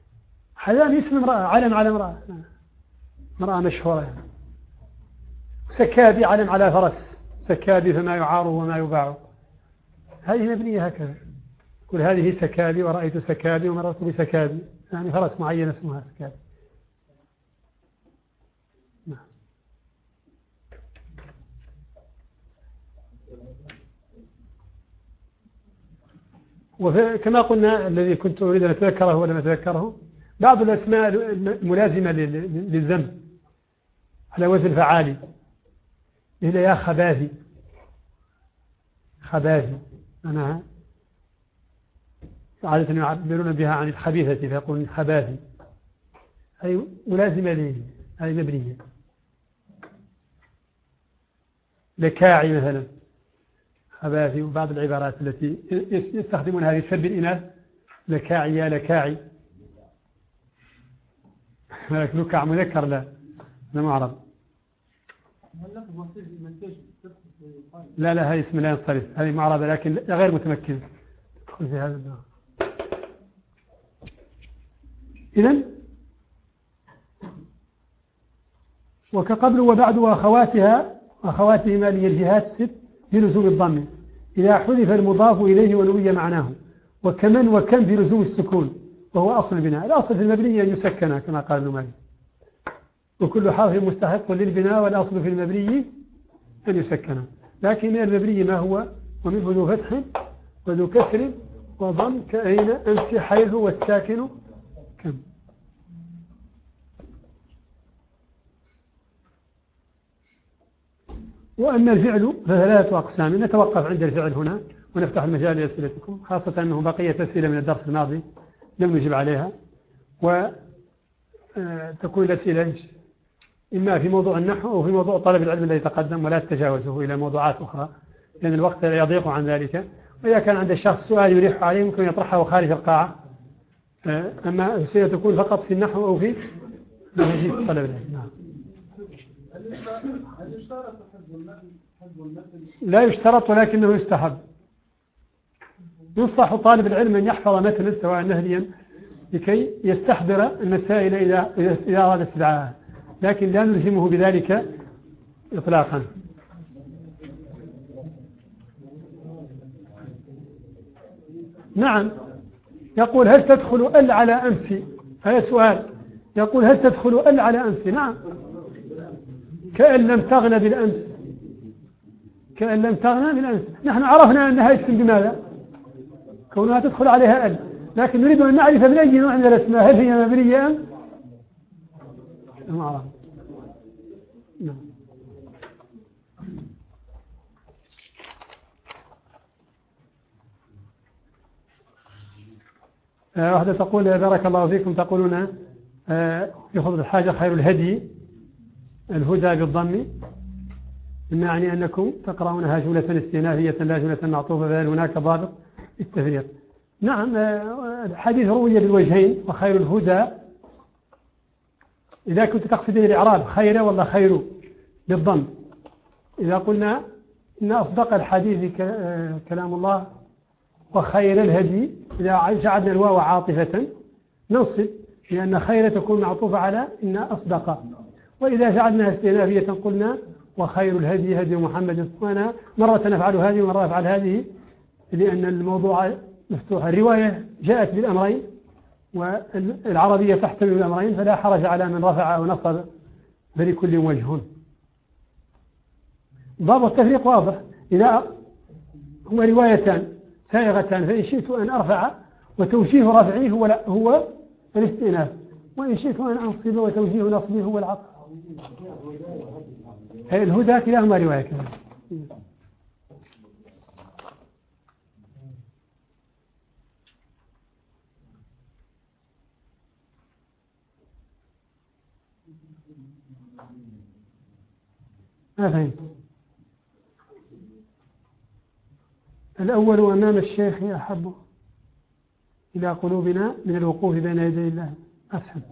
حذام اسم امرأة، علم على امرأة، امرأة مشهورة يعني. سكابي علم على فرس، سكابي فما يعار وما يباع، هذه مبنية هكذا. كل هذه سكابي ورأيت سكابي ومررت بسكابي، يعني فرس معين اسمها سكابي. نعم. وكما قلنا الذي كنت أريد أن أتذكره ولم أتذكره، بعض الأسماء الملازمة للذنب على وزن فعالي، إلى يا خباثي، خباثي أنا عادة يعبرون بها عن الخبيثة فيقولون خباثي، أي ملازمة لي، أي مبنية. لكاعي مثلا خباثي، وبعض العبارات التي يستخدمونها لسب الإناث، لكاعي يا لكاعي، لكن لكاع مذكر لا لا معرض. لا لا هذه اسم لا ينصرف، هذه معرضة لكن غير متمكن تدخل في هذا النوع. إذن وكقبل وبعد وأخواتها أخواتهما لي الجهات الست بلزوم الضم إذا حذف المضاف إليه ونوي معناه، وكمن وكم بلزوم السكون وهو أصل البناء. الأصل في المبني أن يسكن كما قال ابن مالك، وكل حرف مستحق للبناء والأصل في المبني أن يسكن، لكن من المبني ما هو ومنه ذو فتح وذو كسر وضم كأين أمس حيث والساكن كم. وأما الفعل فثلاثة أقسام. نتوقف عند الفعل هنا ونفتح المجال لأسئلتكم، خاصة أنه بقية أسئلة من الدرس الماضي لم نجب عليها، وتكون الأسئلة إما في موضوع النحو أو في موضوع طلب العلم الذي تقدم، ولا تتجاوزه إلى موضوعات أخرى لأن الوقت يضيق عن ذلك. وإذا كان عند الشخص سؤال يريح عليه ممكن يطرحه خارج القاعة، أما الأسئلة تكون فقط في النحو أو في طلب العلم. نعم. لا يشترط ولكنه يستحب. ينصح طالب العلم أن يحفظ متنا سواء نهريا لكي يستحضر المسائل إذا إذا أراد استدعاءها، لكن لا نلزمه بذلك إطلاقا. نعم. يقول هل تدخل ال على أمس؟ هذا سؤال. يقول هل تدخل ال على أمس؟ نعم، كأن لم تغنى بالأمس، كأن لم تغنى بالأمس. نحن عرفنا أنها اسم بماذا؟ كونها تدخل عليها ال، لكن نريد أن نعرف من أي نوع من الأسماء، هل هي مبنية أم معرفة. نعم. آه واحدة تقول بارك الله فيكم، تقولون آه يخض الحاجة خير الهدي الهدى بالضم، يعني أنكم تقرأونها جملة استئنافية لا جملة معطوفة، فهل هناك ضابط التفريق؟ نعم. الحديث روي بالوجهين، وخير الهدى إذا كنت تقصد الإعراب خير ولا خير بالضم. إذا قلنا إن أصدق الحديث كلام الله وخير الهدي، إذا جعلنا الواو عاطفة ننصب، لأن خير تكون معطوفة على إن أصدق. وإذا جعلناها استئنافية قلنا وخير الهدي هدي محمد. وأنا مرة نفعل هذه ومرة أفعل هذه لأن الموضوع مفتوح. الرواية جاءت بالأمرين والعربية تحتمل الأمرين، فلا حرج على من رفع أو نصب، فلكل وجه. باب التفريق واضح. إذا هما روايتان سائغتان فإن شئت أن أرفع وتوجيه رفعي هو, هو الاستئناف، وإن شئت أن أنصب وتوجيه نصبي هو العطف. الهدى كلاهما رواية كمان. ما فهمت. الأول أمام الشيخ أحب إلى قلوبنا من الوقوف بين يدي الله. أفهم.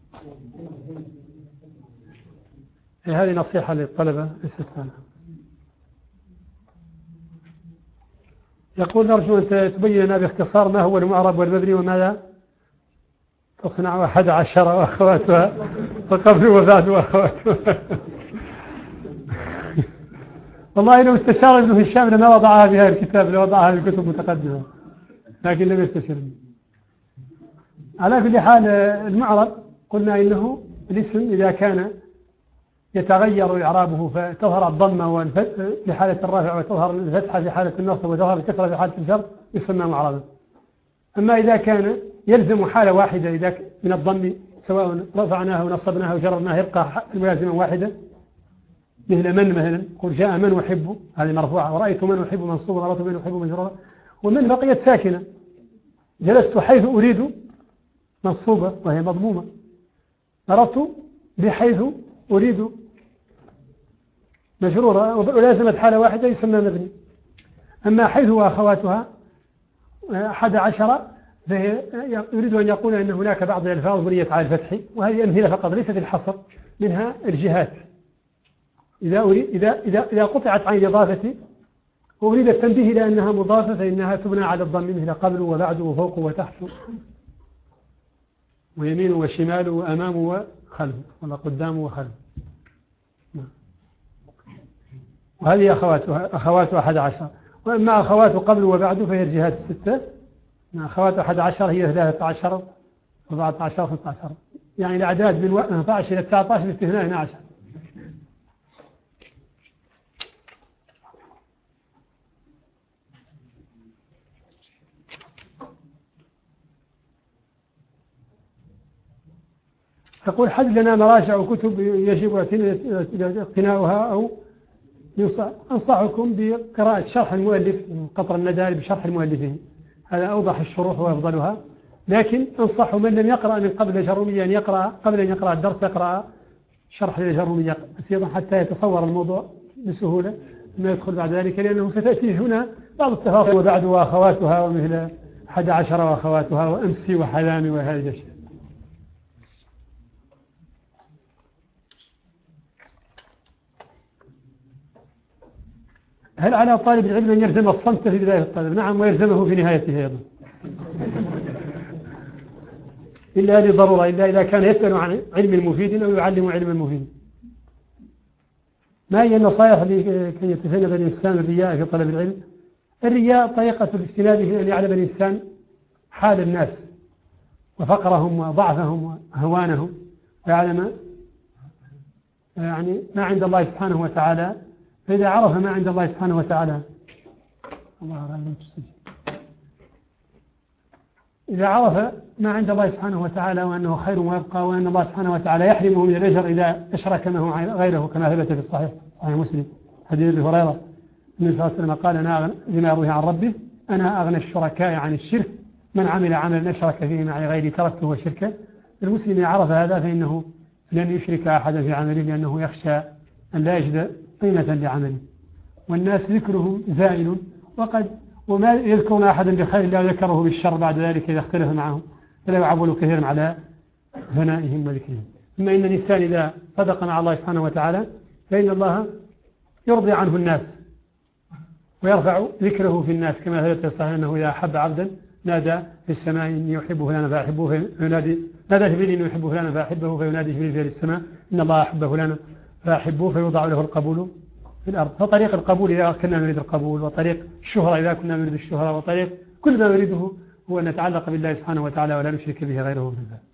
هذه نصيحة للطلبة ليست لنا. يقول نرجو أن تبين لنا باختصار ما هو المعرب والمبني وماذا تصنع أحد عشر وأخواتها وقبل وبعد وأخواتها. والله لو استشار ابن هشام لما وضعها في هذا الكتاب، لو وضعها في الكتب المتقدمة، لكن لم يستشر. على كل حال المعرب قلنا إنه الاسم إذا كان يتغير إعرابه فتظهر الضمة والفتح في حالة الرافع وتظهر الفتحة في حالة النصب وتظهر الكسرة في حالة الجر يسمى معربا. أما إذا كان يلزم حالة واحدة إذا من الضم سواء رفعناه ونصبناه وجررناه يبقى الملازمة واحدة، مثل من مثلا قل جاء من أحب هذه مرفوعة، ورأيت من أحب منصوبا، ورأيت من أحب مجرورا، ومن بقيت ساكنة. جلست حيث أريد منصوبة وهي مضمومة، مررت بحيث أريد مجرورة ولازمت حالة واحدة يسمى مبني. أما حيث وأخواتها أحد عشر يريد أن يقول أن هناك بعض الألفاظ بنيت على الفتح، وهذه أمثلة فقط ليست الحصر، منها الجهات. إذا, أريد إذا, إذا, إذا قطعت عن الإضافة وأريد التنبيه إلى أنها مضافة فإنها تبنى على الضم، مثل قبل وبعد وفوق وتحت ويمين وشمال وأمام وخلف ولا قدام وخلف. وهذه أخواتها أخوات أحد عشر. وأما أخوات قبل وبعد فهي الجهات الستة. أخوات أحد عشر هي ثلاثة عشر أربعة عشر خمسة عشر، يعني الأعداد من اثني عشر إلى تسعة عشر باستثناء اثني عشر. تقول حد لنا مراجع كتب يجب اقتناؤها أو أنصحكم بقراءة شرح المؤلف قطر الندى بشرح المؤلفين، هذا أوضح الشروح وأفضلها. لكن أنصح من لم يقرأ من قبل الجرومية أن يقرأ قبل أن يقرأ الدرس يقرأ شرح الجرومية أيضا حتى يتصور الموضوع بسهولة ما يدخل بعد ذلك، لأنه ستأتي هنا بعض التفاصيل وبعد وأخواتها ومثل أحد عشر وأخواتها وأمسي وحلامي وهذه الأشياء. هل على طالب العلم أن يلزم الصمت في بداية الطلب؟ نعم، ويلزمه في نهايته أيضا، إلا لضرورة، إلا إذا كان يسأل عن علم مفيد أو يعلم علما مفيد. ما هي النصائح لكي يتجنب الإنسان الرياء في طلب العلم؟ الرياء طريقة الاجتناب في أن يعلم الإنسان حال الناس وفقرهم وضعفهم وهوانهم، ويعلم يعني ما عند الله سبحانه وتعالى. فإذا عرف ما عند الله سبحانه وتعالى الله إذا عرف ما عند الله سبحانه وتعالى وأنه خير ويبقى، وأن الله سبحانه وتعالى يحرمه من الأجر إذا أشرك معه غيره، كما ثبت في الصحيح صحيح مسلم حديث أبي هريرة النبي صلى الله عليه وسلم قال أنا لما يرويه عن ربه أنا أغنى الشركاء عن الشرك، من عمل عملا أشرك فيه معي غيري تركته وشركه. المسلم عرف هذا فإنه لن يشرك أحدا في عمله، لأنه يخشى أن لا يجد قيمة لعمله، والناس ذكرهم زائل، وقد وما يذكرون أحدا بخير لا ذكره بالشر بعد ذلك إذا اختلف معهم، فلا يعول كثيرا على ثنائهم وذكرهم. ثم إن الإنسان إذا صدق مع الله سبحانه وتعالى فإن الله يرضي عنه الناس ويرفع ذكره في الناس، كما ثبت الصحيح أنه إذا أحب عبدا نادى في السماء إني أحب فلانا فأحبه، فينادي نادى جبريل إني أحب فلانا فأحبه، فينادي جبريل في السماء إن الله أحب فلانا فأحبه، فيوضع له القبول في الأرض. فطريق القبول إذا كنا نريد القبول، وطريق الشهرة إذا كنا نريد الشهرة، وطريق كل ما نريده هو أن نتعلق بالله سبحانه وتعالى ولا نشرك به غيره في الله.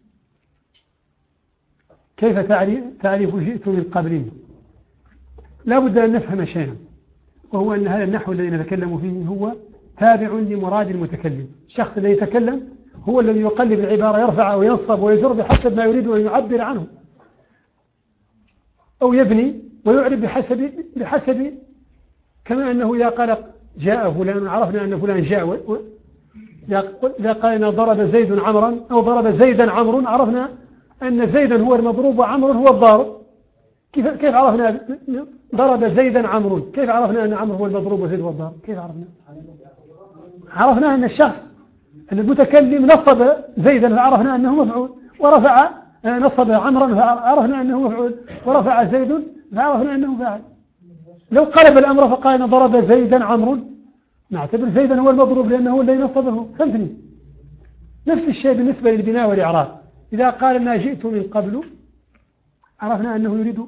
كيف تعرف جئت من قبل؟ لا بد أن نفهم شيئا، وهو أن هذا النحو الذي نتكلم فيه هو تابع لمراد المتكلم. الشخص الذي يتكلم هو الذي يقلب العبارة، يرفع أو ينصب ويجر بحسب ما يريد أن يعبر عنه، أو يبني ويعرب بحسب بحسب كما أنه إذا قال جاء فلان عرفنا أن فلان جاء، إذا قال إن ضرب زيد عمرا أو ضرب زيدا عمرو عرفنا أن زيدا هو المضروب وعمرو هو الضارب. كيف كيف عرفنا ضرب زيدا عمرو؟ كيف عرفنا أن عمرو هو المضروب وزيد هو الضارب؟ كيف عرفنا؟ عرفنا أن الشخص المتكلم نصب زيدا فعرفنا أنه مفعول، ورفع نصب عمرا فعرفنا أنه مفعول، ورفع زيد فعرفنا أنه فاعل. لو قلب الأمر فقال إن ضرب زيدا عمرو نعتبر زيدا هو المضروب لأنه هو الذي نصبه. فهمتني؟ نفس الشيء بالنسبة للبناء والإعراب. إذا قال ما جئت من قبل عرفنا أنه يريد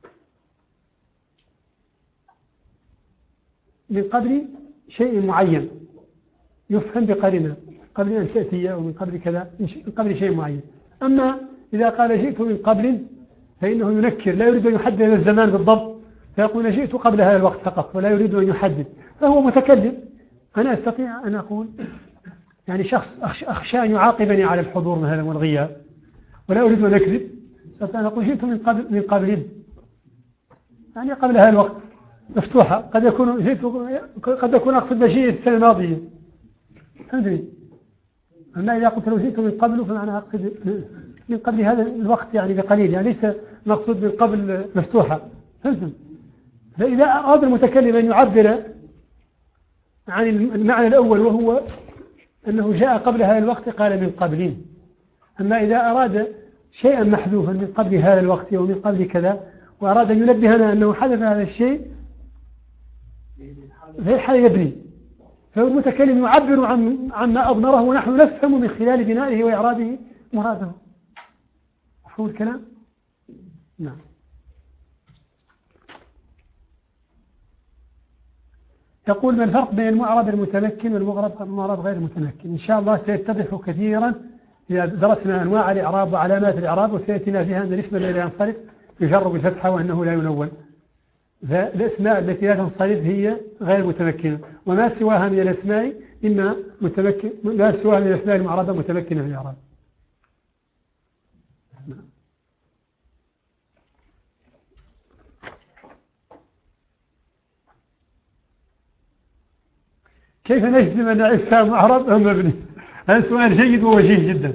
من قبل شيء معين يفهم بقرينة، قبل أن تأتي أو من قبل كذا، من قبل شيء معين. أما إذا قال جئت من قبل فإنه ينكر، لا يريد أن يحدد الزمان بالضبط، فيقول جئت قبل هذا الوقت فقط ولا يريد أن يحدد، فهو متكلم. أنا أستطيع أن أقول يعني شخص أخشى أن يعاقبني على الحضور مثلا والغياب ولا أريد أن أكذب، أستطيع أن أقول جئت من قبل من قبل يعني قبل هذا الوقت مفتوحة. قد يكون جئت قد أكون أقصد بشيء السنة الماضية. فهمتني؟ أما إذا قلت لو جئت من قبل فمعنى أقصد من قبل هذا الوقت يعني بقليل، يعني ليس مقصود من قبل مفتوحة. فهمتم؟ فإذا أراد المتكلم أن يعبر عن المعنى الأول وهو أنه جاء قبل هذا الوقت قال من قبل. أما إذا أراد شيئا محذوفا من قبل هذا الوقت أو من قبل كذا وأراد أن ينبهنا أنه حدث هذا الشيء في حال يبني، فالمتكلم يعبر عن عما أضمره ونحن نفهم من خلال بنائه وإعرابه مراده. مفهوم الكلام؟ نعم. يقول ما الفرق بين المعرب المتمكن والمعرب غير المتمكن؟ إن شاء الله سيتضح كثيرا إذا درسنا أنواع الإعراب وعلامات الإعراب، وسيأتينا فيها أن الاسم الذي لا ينصرف يجر بالفتحة وأنه لا ينون. فالأسماء التي لا تنصرف هي غير متمكنة، وما سواها من الأسماء إما متمكن، ما سواها من الأسماء المعربة متمكنة في الإعراب. كيف نجزم أن عيسى معرب أم مبني؟ هذا سؤال جيد ووجيه جدا.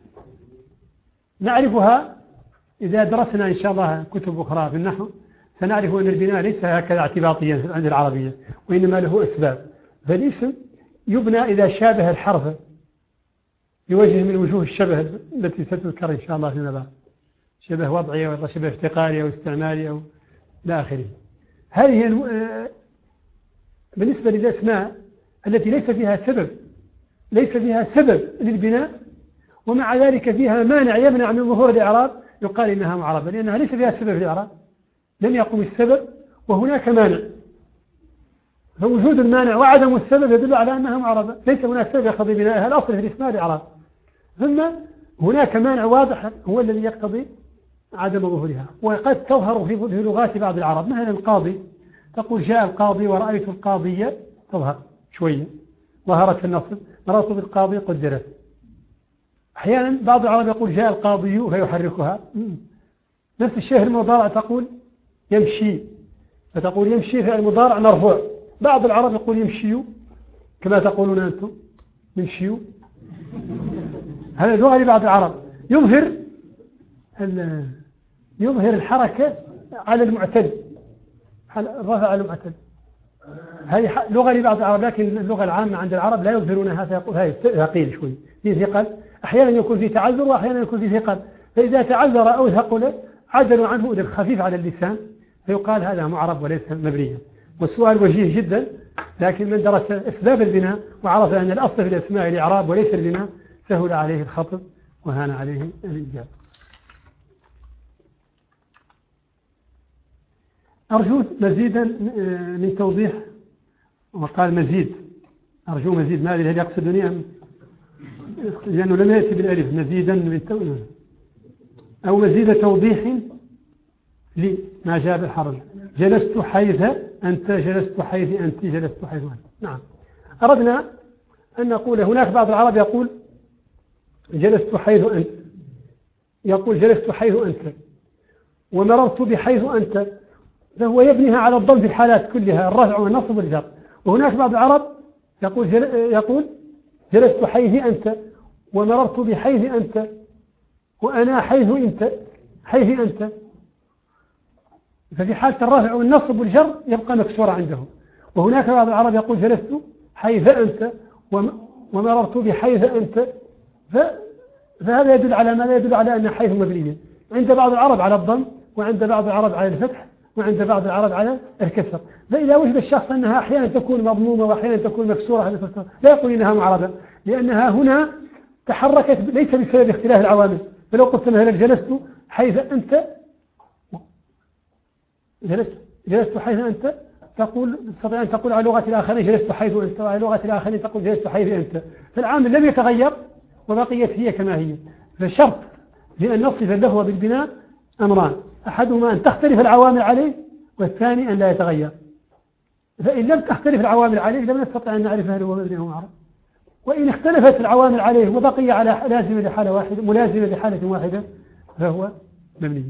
نعرفها إذا درسنا إن شاء الله كتب أخرى في النحو، سنعرف أن البناء ليس هكذا اعتباطيا عند العربية، وإنما له أسباب. فالاسم يبنى إذا شابه الحرف بوجه من وجوه الشبه التي ستذكر إن شاء الله فيما بعد، شبه وضعي أو شبه افتقاري أو استعمالي أو لا آخره. هذه بالنسبة للأسماء التي ليس فيها سبب ليس فيها سبب للبناء ومع ذلك فيها مانع يمنع من ظهور الإعراب، يقال إنها معربة لأنها ليس فيها سبب للإعراب، لم يقم السبب وهناك مانع. فوجود المانع وعدم السبب يدل على أنها معربة، ليس هناك سبب يقتضي بنائها، الأصل في الاسماء الإعراب. ثم هناك مانع واضح هو الذي يقتضي عدم ظهورها، وقد تظهر في لغات بعض العرب. مثلا القاضي، تقول جاء القاضي ورأيت القاضية، تظهر شوية، ظهرت في النصب، مررت بالقاضي قدرت. أحيانا بعض العرب يقول جاء القاضي فيحركها. نفس الشيء المضارع، تقول يمشي، فتقول يمشي في المضارع مرفوع. بعض العرب يقول يمشي كما تقولون أنتم يمشي. هذا لغة لبعض العرب، يظهر يظهر الحركة على المعتل، الرفع على المعتل. هذه لغة لبعض العرب، لكن اللغة العامة عند العرب لا يظهرونها، فيقول هذه ثقيل شوي، في ثقل، أحيانا يكون في تعذر وأحيانا يكون في ثقل. فإذا تعذر أو ثقل عدلوا عنه إلى الخفيف على اللسان، فيقال هذا معرب وليس مبنيا. والسؤال وجيه جدا، لكن من درس أسباب البناء وعرف أن الأصل في الأسماء الإعراب وليس البناء سهل عليه الخطب وهان عليه الإجابة. أرجو مزيدا من توضيح، وقال مزيد، أرجو مزيد، ما أدري هل يقصدني أم لأنه لم يأتي بالألف، مزيدا من توضيح أو مزيد توضيح لي ما جاء بالحرف. جلست حيث أنت، جلست حيث أنت، جلست حيث أنت. نعم، أردنا أن نقول هناك بعض العرب يقول جلست حيث أنت، يقول جلست حيث أنت ومررت بحيث أنت، فهو يبنيها على الضم في الحالات كلها، الرفع والنصب والجر. وهناك بعض العرب يقول جل... يقول جلست حيث أنت ومررت بحيث أنت وأنا حيث أنت، حيث أنت. ففي حالة الرفع والنصب والجر يبقى مكسورة عنده. وهناك بعض العرب يقول جلست حيث أنت ومررت بحيث أنت، ف... فهذا يدل على ماذا؟ يدل على أن حيث مبنية عند بعض العرب على الضم، وعند بعض العرب على الفتح، وعند بعض العرب على الكسر. فإذا وجد الشخص أنها أحيانا تكون مضمومة وأحيانا تكون مكسورة لا يقول إنها معربة، لأنها هنا تحركت ليس بسبب اختلاف العوامل. فلو قلت مثلا جلست حيث أنت جلست جلست حيث أنت تقول تستطيع أن تقول على لغة الآخرين جلست حيث أنت، وعلى لغة الآخرين تقول جلست حيث أنت. فالعامل لم يتغير وبقيت هي كما هي. فالشرط لأن نصف اللغة بالبناء أمران، أحدهما أن تختلف العوامل عليه، والثاني أن لا يتغير. فإن لم تختلف العوامل عليه لم نستطيع أن نعرف هل هو مبني أو معرب. وإن اختلفت العوامل عليه وبقي على لازمة لحالة واحدة ملازمة لحالة واحدة فهو مبني.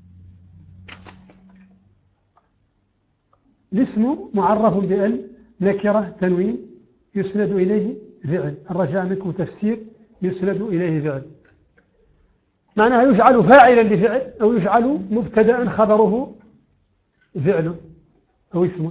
الاسم معرف بأل نكرة تنوين يسند إليه فعل. الرجاء منكم تفسير يسند إليه فعل، معناها يجعل فاعلا لفعل أو يجعل مبتدأ خبره فعل أو اسم.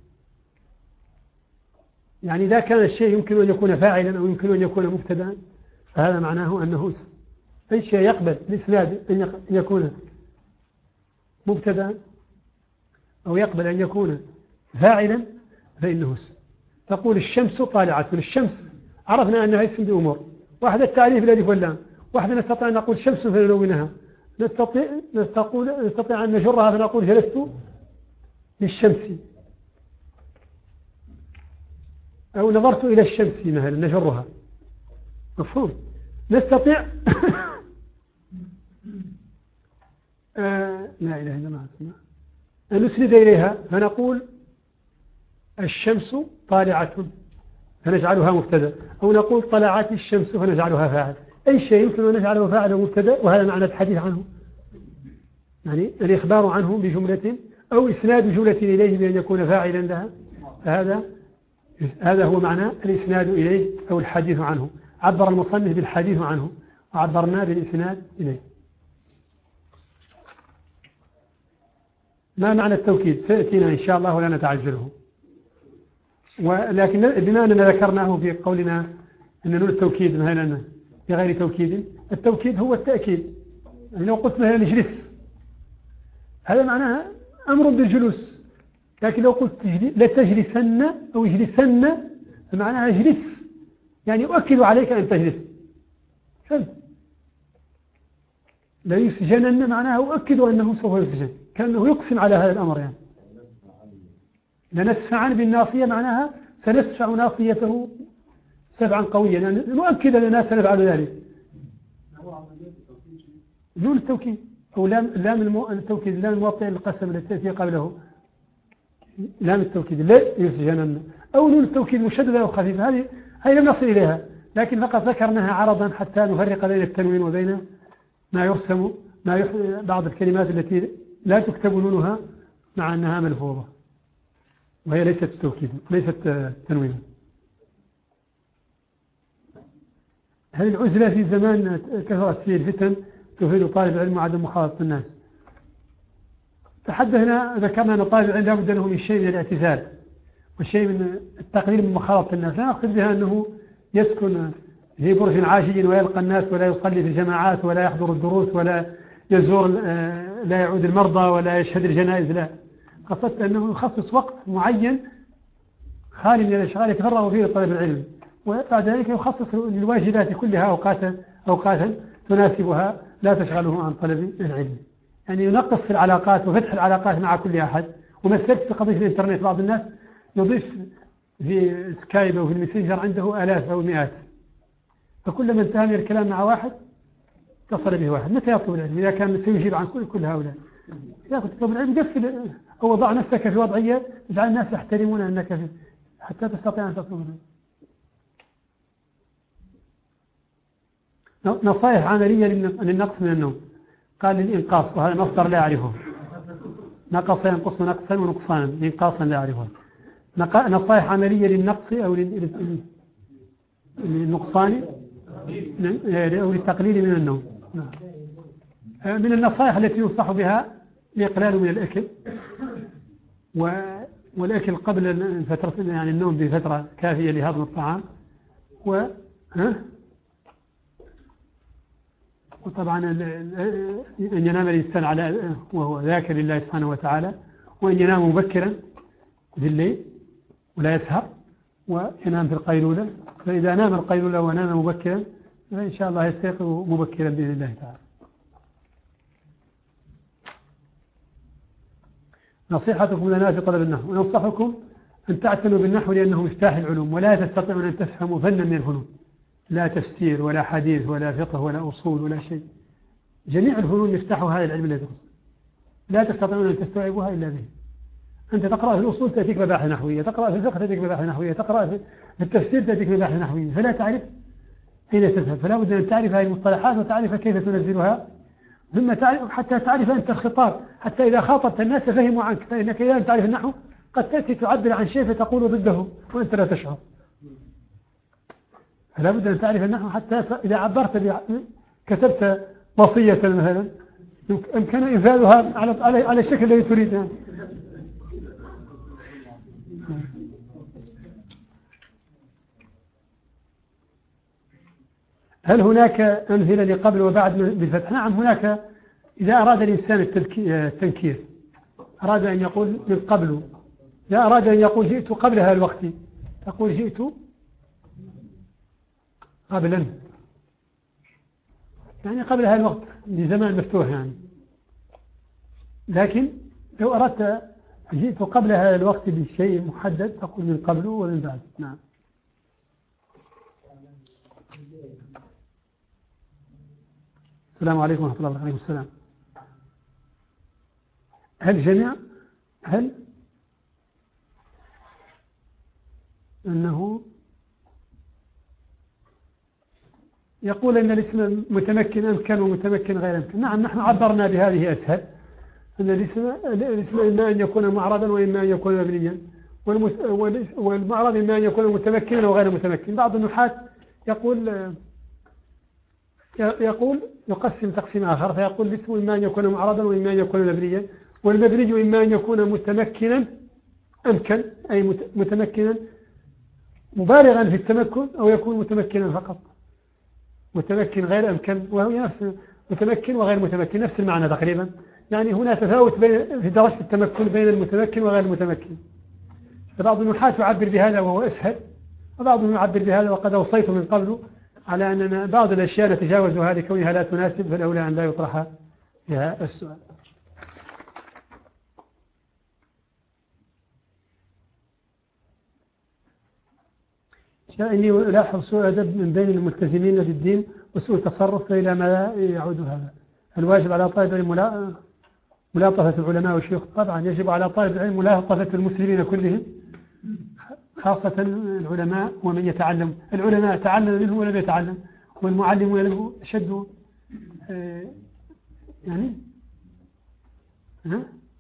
يعني إذا كان الشيء يمكن أن يكون فاعلا أو يمكن أن يكون مبتدأ فهذا معناه أنه اسم. أي شيء يقبل الإسناد أن يكون مبتدأ أو يقبل أن يكون فاعلا فإنه اسم. تقول الشمس طالعة، الشمس عرفنا أنها اسم بأمور، واحدة التعريف الألف واللام، واحدة نستطيع أن نقول شمس فنلونها، نستطيع, نستطيع, نستطيع أن نجرها فنقول جلست للشمس، أو نظرت إلى الشمس مثلا نجرها. مفهوم؟ نستطيع آه لا إله إلا الله أن نسند إليها فنقول الشمس طالعة فنجعلها مبتدا، أو نقول طلعت الشمس فنجعلها فاعل. أي شيء يمكن أن نجعله فاعل ومبتدا، وهذا معنى الحديث عنه، يعني الإخبار عنه بجملة أو إسناد جملة إليه بأن يكون فاعلا لها. فهذا هذا هو معنى الإسناد إليه أو الحديث عنه. عبر المصنف بالحديث عنه وعبرنا بالإسناد إليه. ما معنى التوكيد؟ سيأتينا إن شاء الله ولا نتعجله، ولكن بما أننا ذكرناه في قولنا أن نقول التوكيد مثلا بغير توكيد، التوكيد هو التأكيد. يعني لو قلت مثلا اجلس هذا معناها أمر بالجلوس، لكن لو قلت لا تجلسن أو اجلسن فمعناها اجلس، يعني أؤكد عليك أن تجلس. فهمت؟ لا يسجنن معناها أؤكد أنه سوف يسجن، كأنه يقسم على هذا الأمر. يعني لنسفعا بالناصية معناها سنسفع ناصيته سبعا قويا، يعني نؤكد لنا سنفعل ذلك. نون التوكيد أو لام لام التوكيد، لام الموطئ القسم التي تأتي قبله لام التوكيد لا يسجنن، أو نون التوكيد مشددة أو خفيفة. هذه هذه لم نصل إليها، لكن فقط ذكرناها عرضا حتى نفرق بين التنوين وبين ما يرسم ما يح... بعض الكلمات التي لا تكتب نونها مع أنها ملفوظة، وهي ليست التوكيد ليست تنوينا. هل العزلة في زمان كثرت فيه الفتن تفيد طالب العلم وعدم مخالطة الناس؟ تحدثنا ذكرنا أن طالب العلم لابد له من شيء من الاعتزال والشيء من التقليل من مخالطة الناس. لا نقصد بها أنه يسكن في برج عاشي ويلقى الناس ولا يصلي في الجماعات ولا يحضر الدروس ولا يزور لا يعود المرضى ولا يشهد الجنائز. لا، قصدت أنه يخصص وقت معين خالي من الأشغال يتفرغ فيه لطلب العلم، وبعد ذلك يخصص للواجبات كلها أوقاتا أوقاتا تناسبها لا تشغله عن طلب العلم. يعني ينقص في العلاقات وفتح العلاقات مع كل أحد. ومثلت في قضية الإنترنت، بعض الناس يضيف في سكايب أو في المسنجر عنده آلاف أو مئات، فكلما انتهى من الكلام مع واحد اتصل به واحد. متى يطلب العلم إذا كان سيجيب عن كل كل هؤلاء؟ إذا كنت تطلب العلم قفل أو وضع نفسك في وضعية تجعل الناس يحترمون أنك في حتى تستطيع أن تطلب العلم. نصائح عملية للنقص من النوم. قال للإنقاص، وهذا مصدر لا أعرفه. نقص ينقص نقصا ونقصانا، إنقاصا لا أعرفه. نصائح عملية للنقص أو للنقصان أو للتقليل من النوم. من النصائح التي ينصح بها الإقلال من الأكل، والأكل قبل فترة يعني النوم بفترة كافية لهضم الطعام، و ها وطبعا أن ينام الإنسان على وهو ذاكر لله سبحانه وتعالى، وأن ينام مبكرا بالليل ولا يسهر وينام في القيلولة. فإذا نام القيلولة ونام مبكرا فإن شاء الله يستيقظ مبكرا بإذن الله تعالى. نصيحتكم لنا في طلب النحو، وننصحكم أن تعتنوا بالنحو لأنه مفتاح العلوم، ولا تستطيعون أن تفهموا فنا من الفنون، لا تفسير ولا حديث ولا فقه ولا أصول ولا شيء. جميع الفنون مفتاحها هذا العلم الذي لا تستطيعون أن تستوعبوها إلا به. أنت تقرأ في الأصول تأتيك مباحث نحوية، تقرأ في الفقه تأتيك مباحث نحوية، تقرأ في التفسير تأتيك مباحث نحوية، فلا تعرف أين تذهب. فلا بد أن تعرف هذه المصطلحات وتعرف كيف تنزلها، ثم تعرف حتى تعرف أنت الخطاب، حتى إذا خاطبت الناس فهموا عنك. فإنك إذا لم تعرف النحو قد تأتي تعبر عن شيء فتقول ضده وأنت لا تشعر. فلا بد أن تعرف النحو حتى إذا عبرت كتبت وصية مثلا يمكن إنفاذها على على الشكل الذي تريد يعني. هل هناك أمثلة لقبل وبعد بالفتح؟ نعم هناك. إذا أراد الإنسان التنكير أراد أن يقول من قبل، إذا أراد أن يقول جئت قبل هذا الوقت تقول جئت قبلا، يعني قبل هذا الوقت لزمان مفتوح يعني. لكن لو أردت جئت قبل هذا الوقت بشيء محدد تقول من قبل ومن بعد. نعم. السلام عليكم ورحمة الله وبركاته. السلام. هل جميع هل أنه يقول أن الاسم متمكن أمكن ومتمكن غير أمكن؟ نعم نحن عبرنا بهذه أسهل، أن الاسم الاسم إما أن يكون معربا وإما أن يكون مبنيا، والمعرب إما أن يكون متمكنا وغير متمكن. بعض النحاة يقول يقول يقسم تقسيم آخر فيقول الاسم إما أن يكون معربا وإما أن يكون مبنيا، والمبني إما أن يكون متمكنا أمكن أي متمكنا مبالغا في التمكن أو يكون متمكنا فقط. متمكن غير أمكن وهو نفس متمكن وغير متمكن نفس المعنى تقريبا، يعني هنا تفاوت بين في درجة التمكن بين المتمكن وغير المتمكن. فبعض النحاة يعبر بهذا وهو أسهل، وبعضهم يعبر بهذا وقد أوصيت من قبل على أننا بعض الأشياء نتجاوزها لكونها لا تناسب، فالأولى أن لا يطرح بها السؤال. إني ألاحظ سوء أدب من بين الملتزمين بالدين وسوء تصرف، فإلى ما يعود هذا؟ الواجب على طالب العلم ملاطفة العلماء والشيوخ. طبعا يجب على طالب العلم ملاطفة المسلمين كلهم، خاصة العلماء ومن يتعلم. العلماء تعلم منه ولم يتعلم، والمعلم له شد يعني ها؟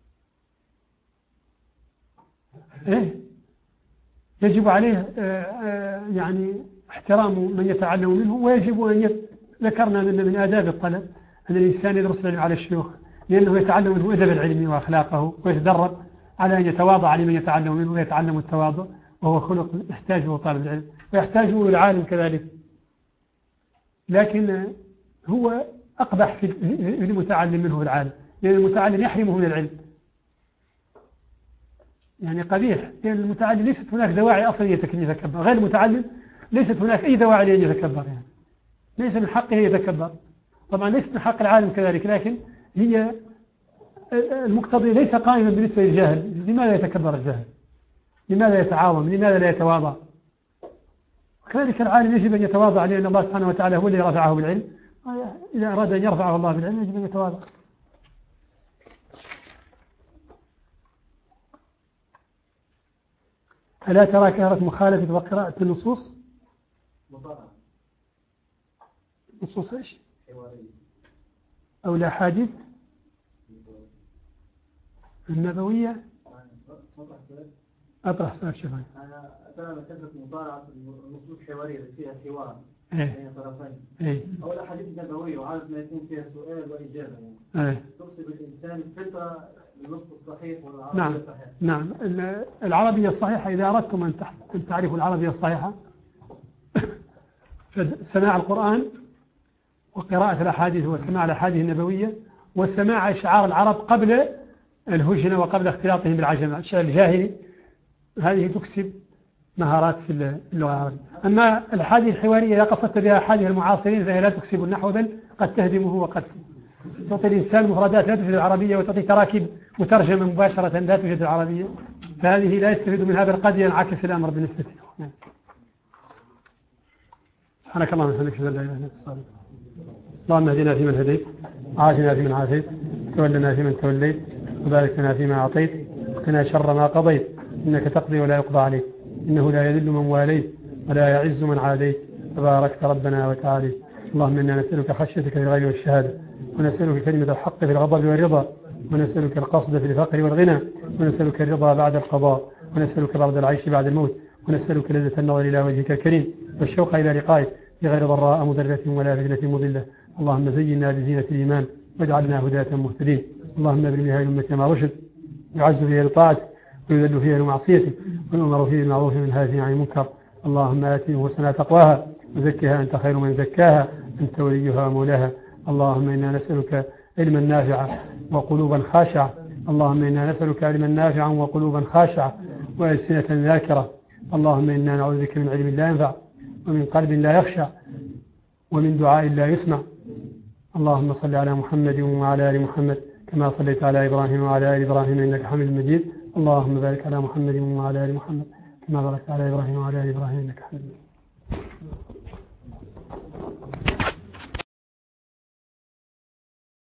إيه يجب عليه يعني احترام من يتعلم منه، ويجب أن ذكرنا من آداب الطلب أن الإنسان يدرس العلم على الشيوخ، لأنه يتعلم منه أدب العلم وأخلاقه، ويتدرب على أن يتواضع لمن يتعلم منه ويتعلم التواضع، وهو خلق يحتاجه طالب العلم ويحتاجه العالم كذلك. لكن هو أقبح في المتعلم منه العالم، لأن المتعلم يحرمه من العلم، يعني قبيح. لأن المتعلم ليست هناك دواعي أصلا يتكبر، غير المتعلم ليست هناك أي دواعي لأن يتكبر، يعني ليس من حقه يتكبر. طبعا ليست من حق العالم كذلك، لكن هي المقتضي ليس قائما بالنسبة للجاهل. لماذا يتكبر الجاهل؟ لماذا يتعاظم؟ لماذا لا يتواضع؟ كذلك العالم يجب أن يتواضع، لأن الله سبحانه وتعالى هو الذي رفعه بالعلم. إذا أراد أن يرفعه الله بالعلم يجب أن يتواضع. ألا ترى كثرة مخالفة وقراءة النصوص؟ نصوص إيش؟ أو الأحاديث النبوية. أطرح سؤال شفاي. أنا أتمنى كثرة مطالعة النصوص الحوارية التي فيها حوار إيه. بين طرفين. إيه. أو الأحاديث النبوية وعادة ما يكون فيها سؤال وإجابة، يعني إيه. تقصد الإنسان فطرة للنص الصحيح والعربية نعم. الصحيحة. نعم العربية الصحيحة. إذا أردتم أن تعرفوا العربية الصحيحة فسماع القرآن وقراءة الأحاديث وسماع الأحاديث النبوية وسماع إشعار العرب قبل الهجنة وقبل اختلاطهم بالعجم. الشعر الجاهلي هذه تكسب مهارات في اللغة العربية. أما الأحاديث الحوارية إذا قصدت بها أحاديث المعاصرين فهي لا تكسب النحو، بل قد تهدمه وقد تعطي الإنسان مفردات لا توجد العربية، وتعطي تراكيب مترجمة مباشرة لا توجد العربية، فهذه لا يستفيد منها بل قد ينعكس الأمر بالنسبة له. سبحانك اللهم وبحمدك أشهد أن لا إله إلا أنت أستغفرك. اللهم اهدنا فيمن هديت، وعافنا فيمن عافيت، وتولنا فيمن توليت، وبارك لنا فيما أعطيت، وقنا شر ما قضيت، إنك تقضي ولا يقضى عليك، إنه لا يذل من واليت ولا يعز من عاديت، تباركت ربنا وتعالى. اللهم إنا نسألك خشيتك في الغيب والشهادة، ونسألك كلمة الحق في الغضب والرضا، ونسألك القصد في الفقر والغنى، ونسألك الرضا بعد القضاء، ونسألك برد العيش بعد الموت، ونسألك لذة النظر إلى وجهك الكريم والشوق إلى لقائك بغير ضراء مضرة ولا فتنة مضلة. اللهم زينا بزينة الإيمان واجعلنا هداة مهتدين. اللهم ابن بها أمة ما رشد، يعز فيها لطاعتك ويذل فيها لمعصيتك، ونؤمر فيه بالمعروف والنهي عن المنكر. اللهم آت نفوسنا تقواها وزكها أنت خير من زكاها، أنت وليها ومولاها. اللهم إنا نسألك علما نافعا وقلوبا خاشعة. اللهم إنا نسألك علما نافعا وقلوبا خاشعة وألسنة ذاكرة. اللهم إنا نعوذ بك من علم لا ينفع، ومن قلب لا يخشع، ومن دعاء لا يسمع. اللهم صل على محمد وعلى آل محمد كما صليت على إبراهيم وعلى آل إبراهيم إنك حميد مجيد. اللهم بارك على محمد وعلى آل محمد كما باركت على إبراهيم وعلى آل إبراهيم إنك حميد مجيد.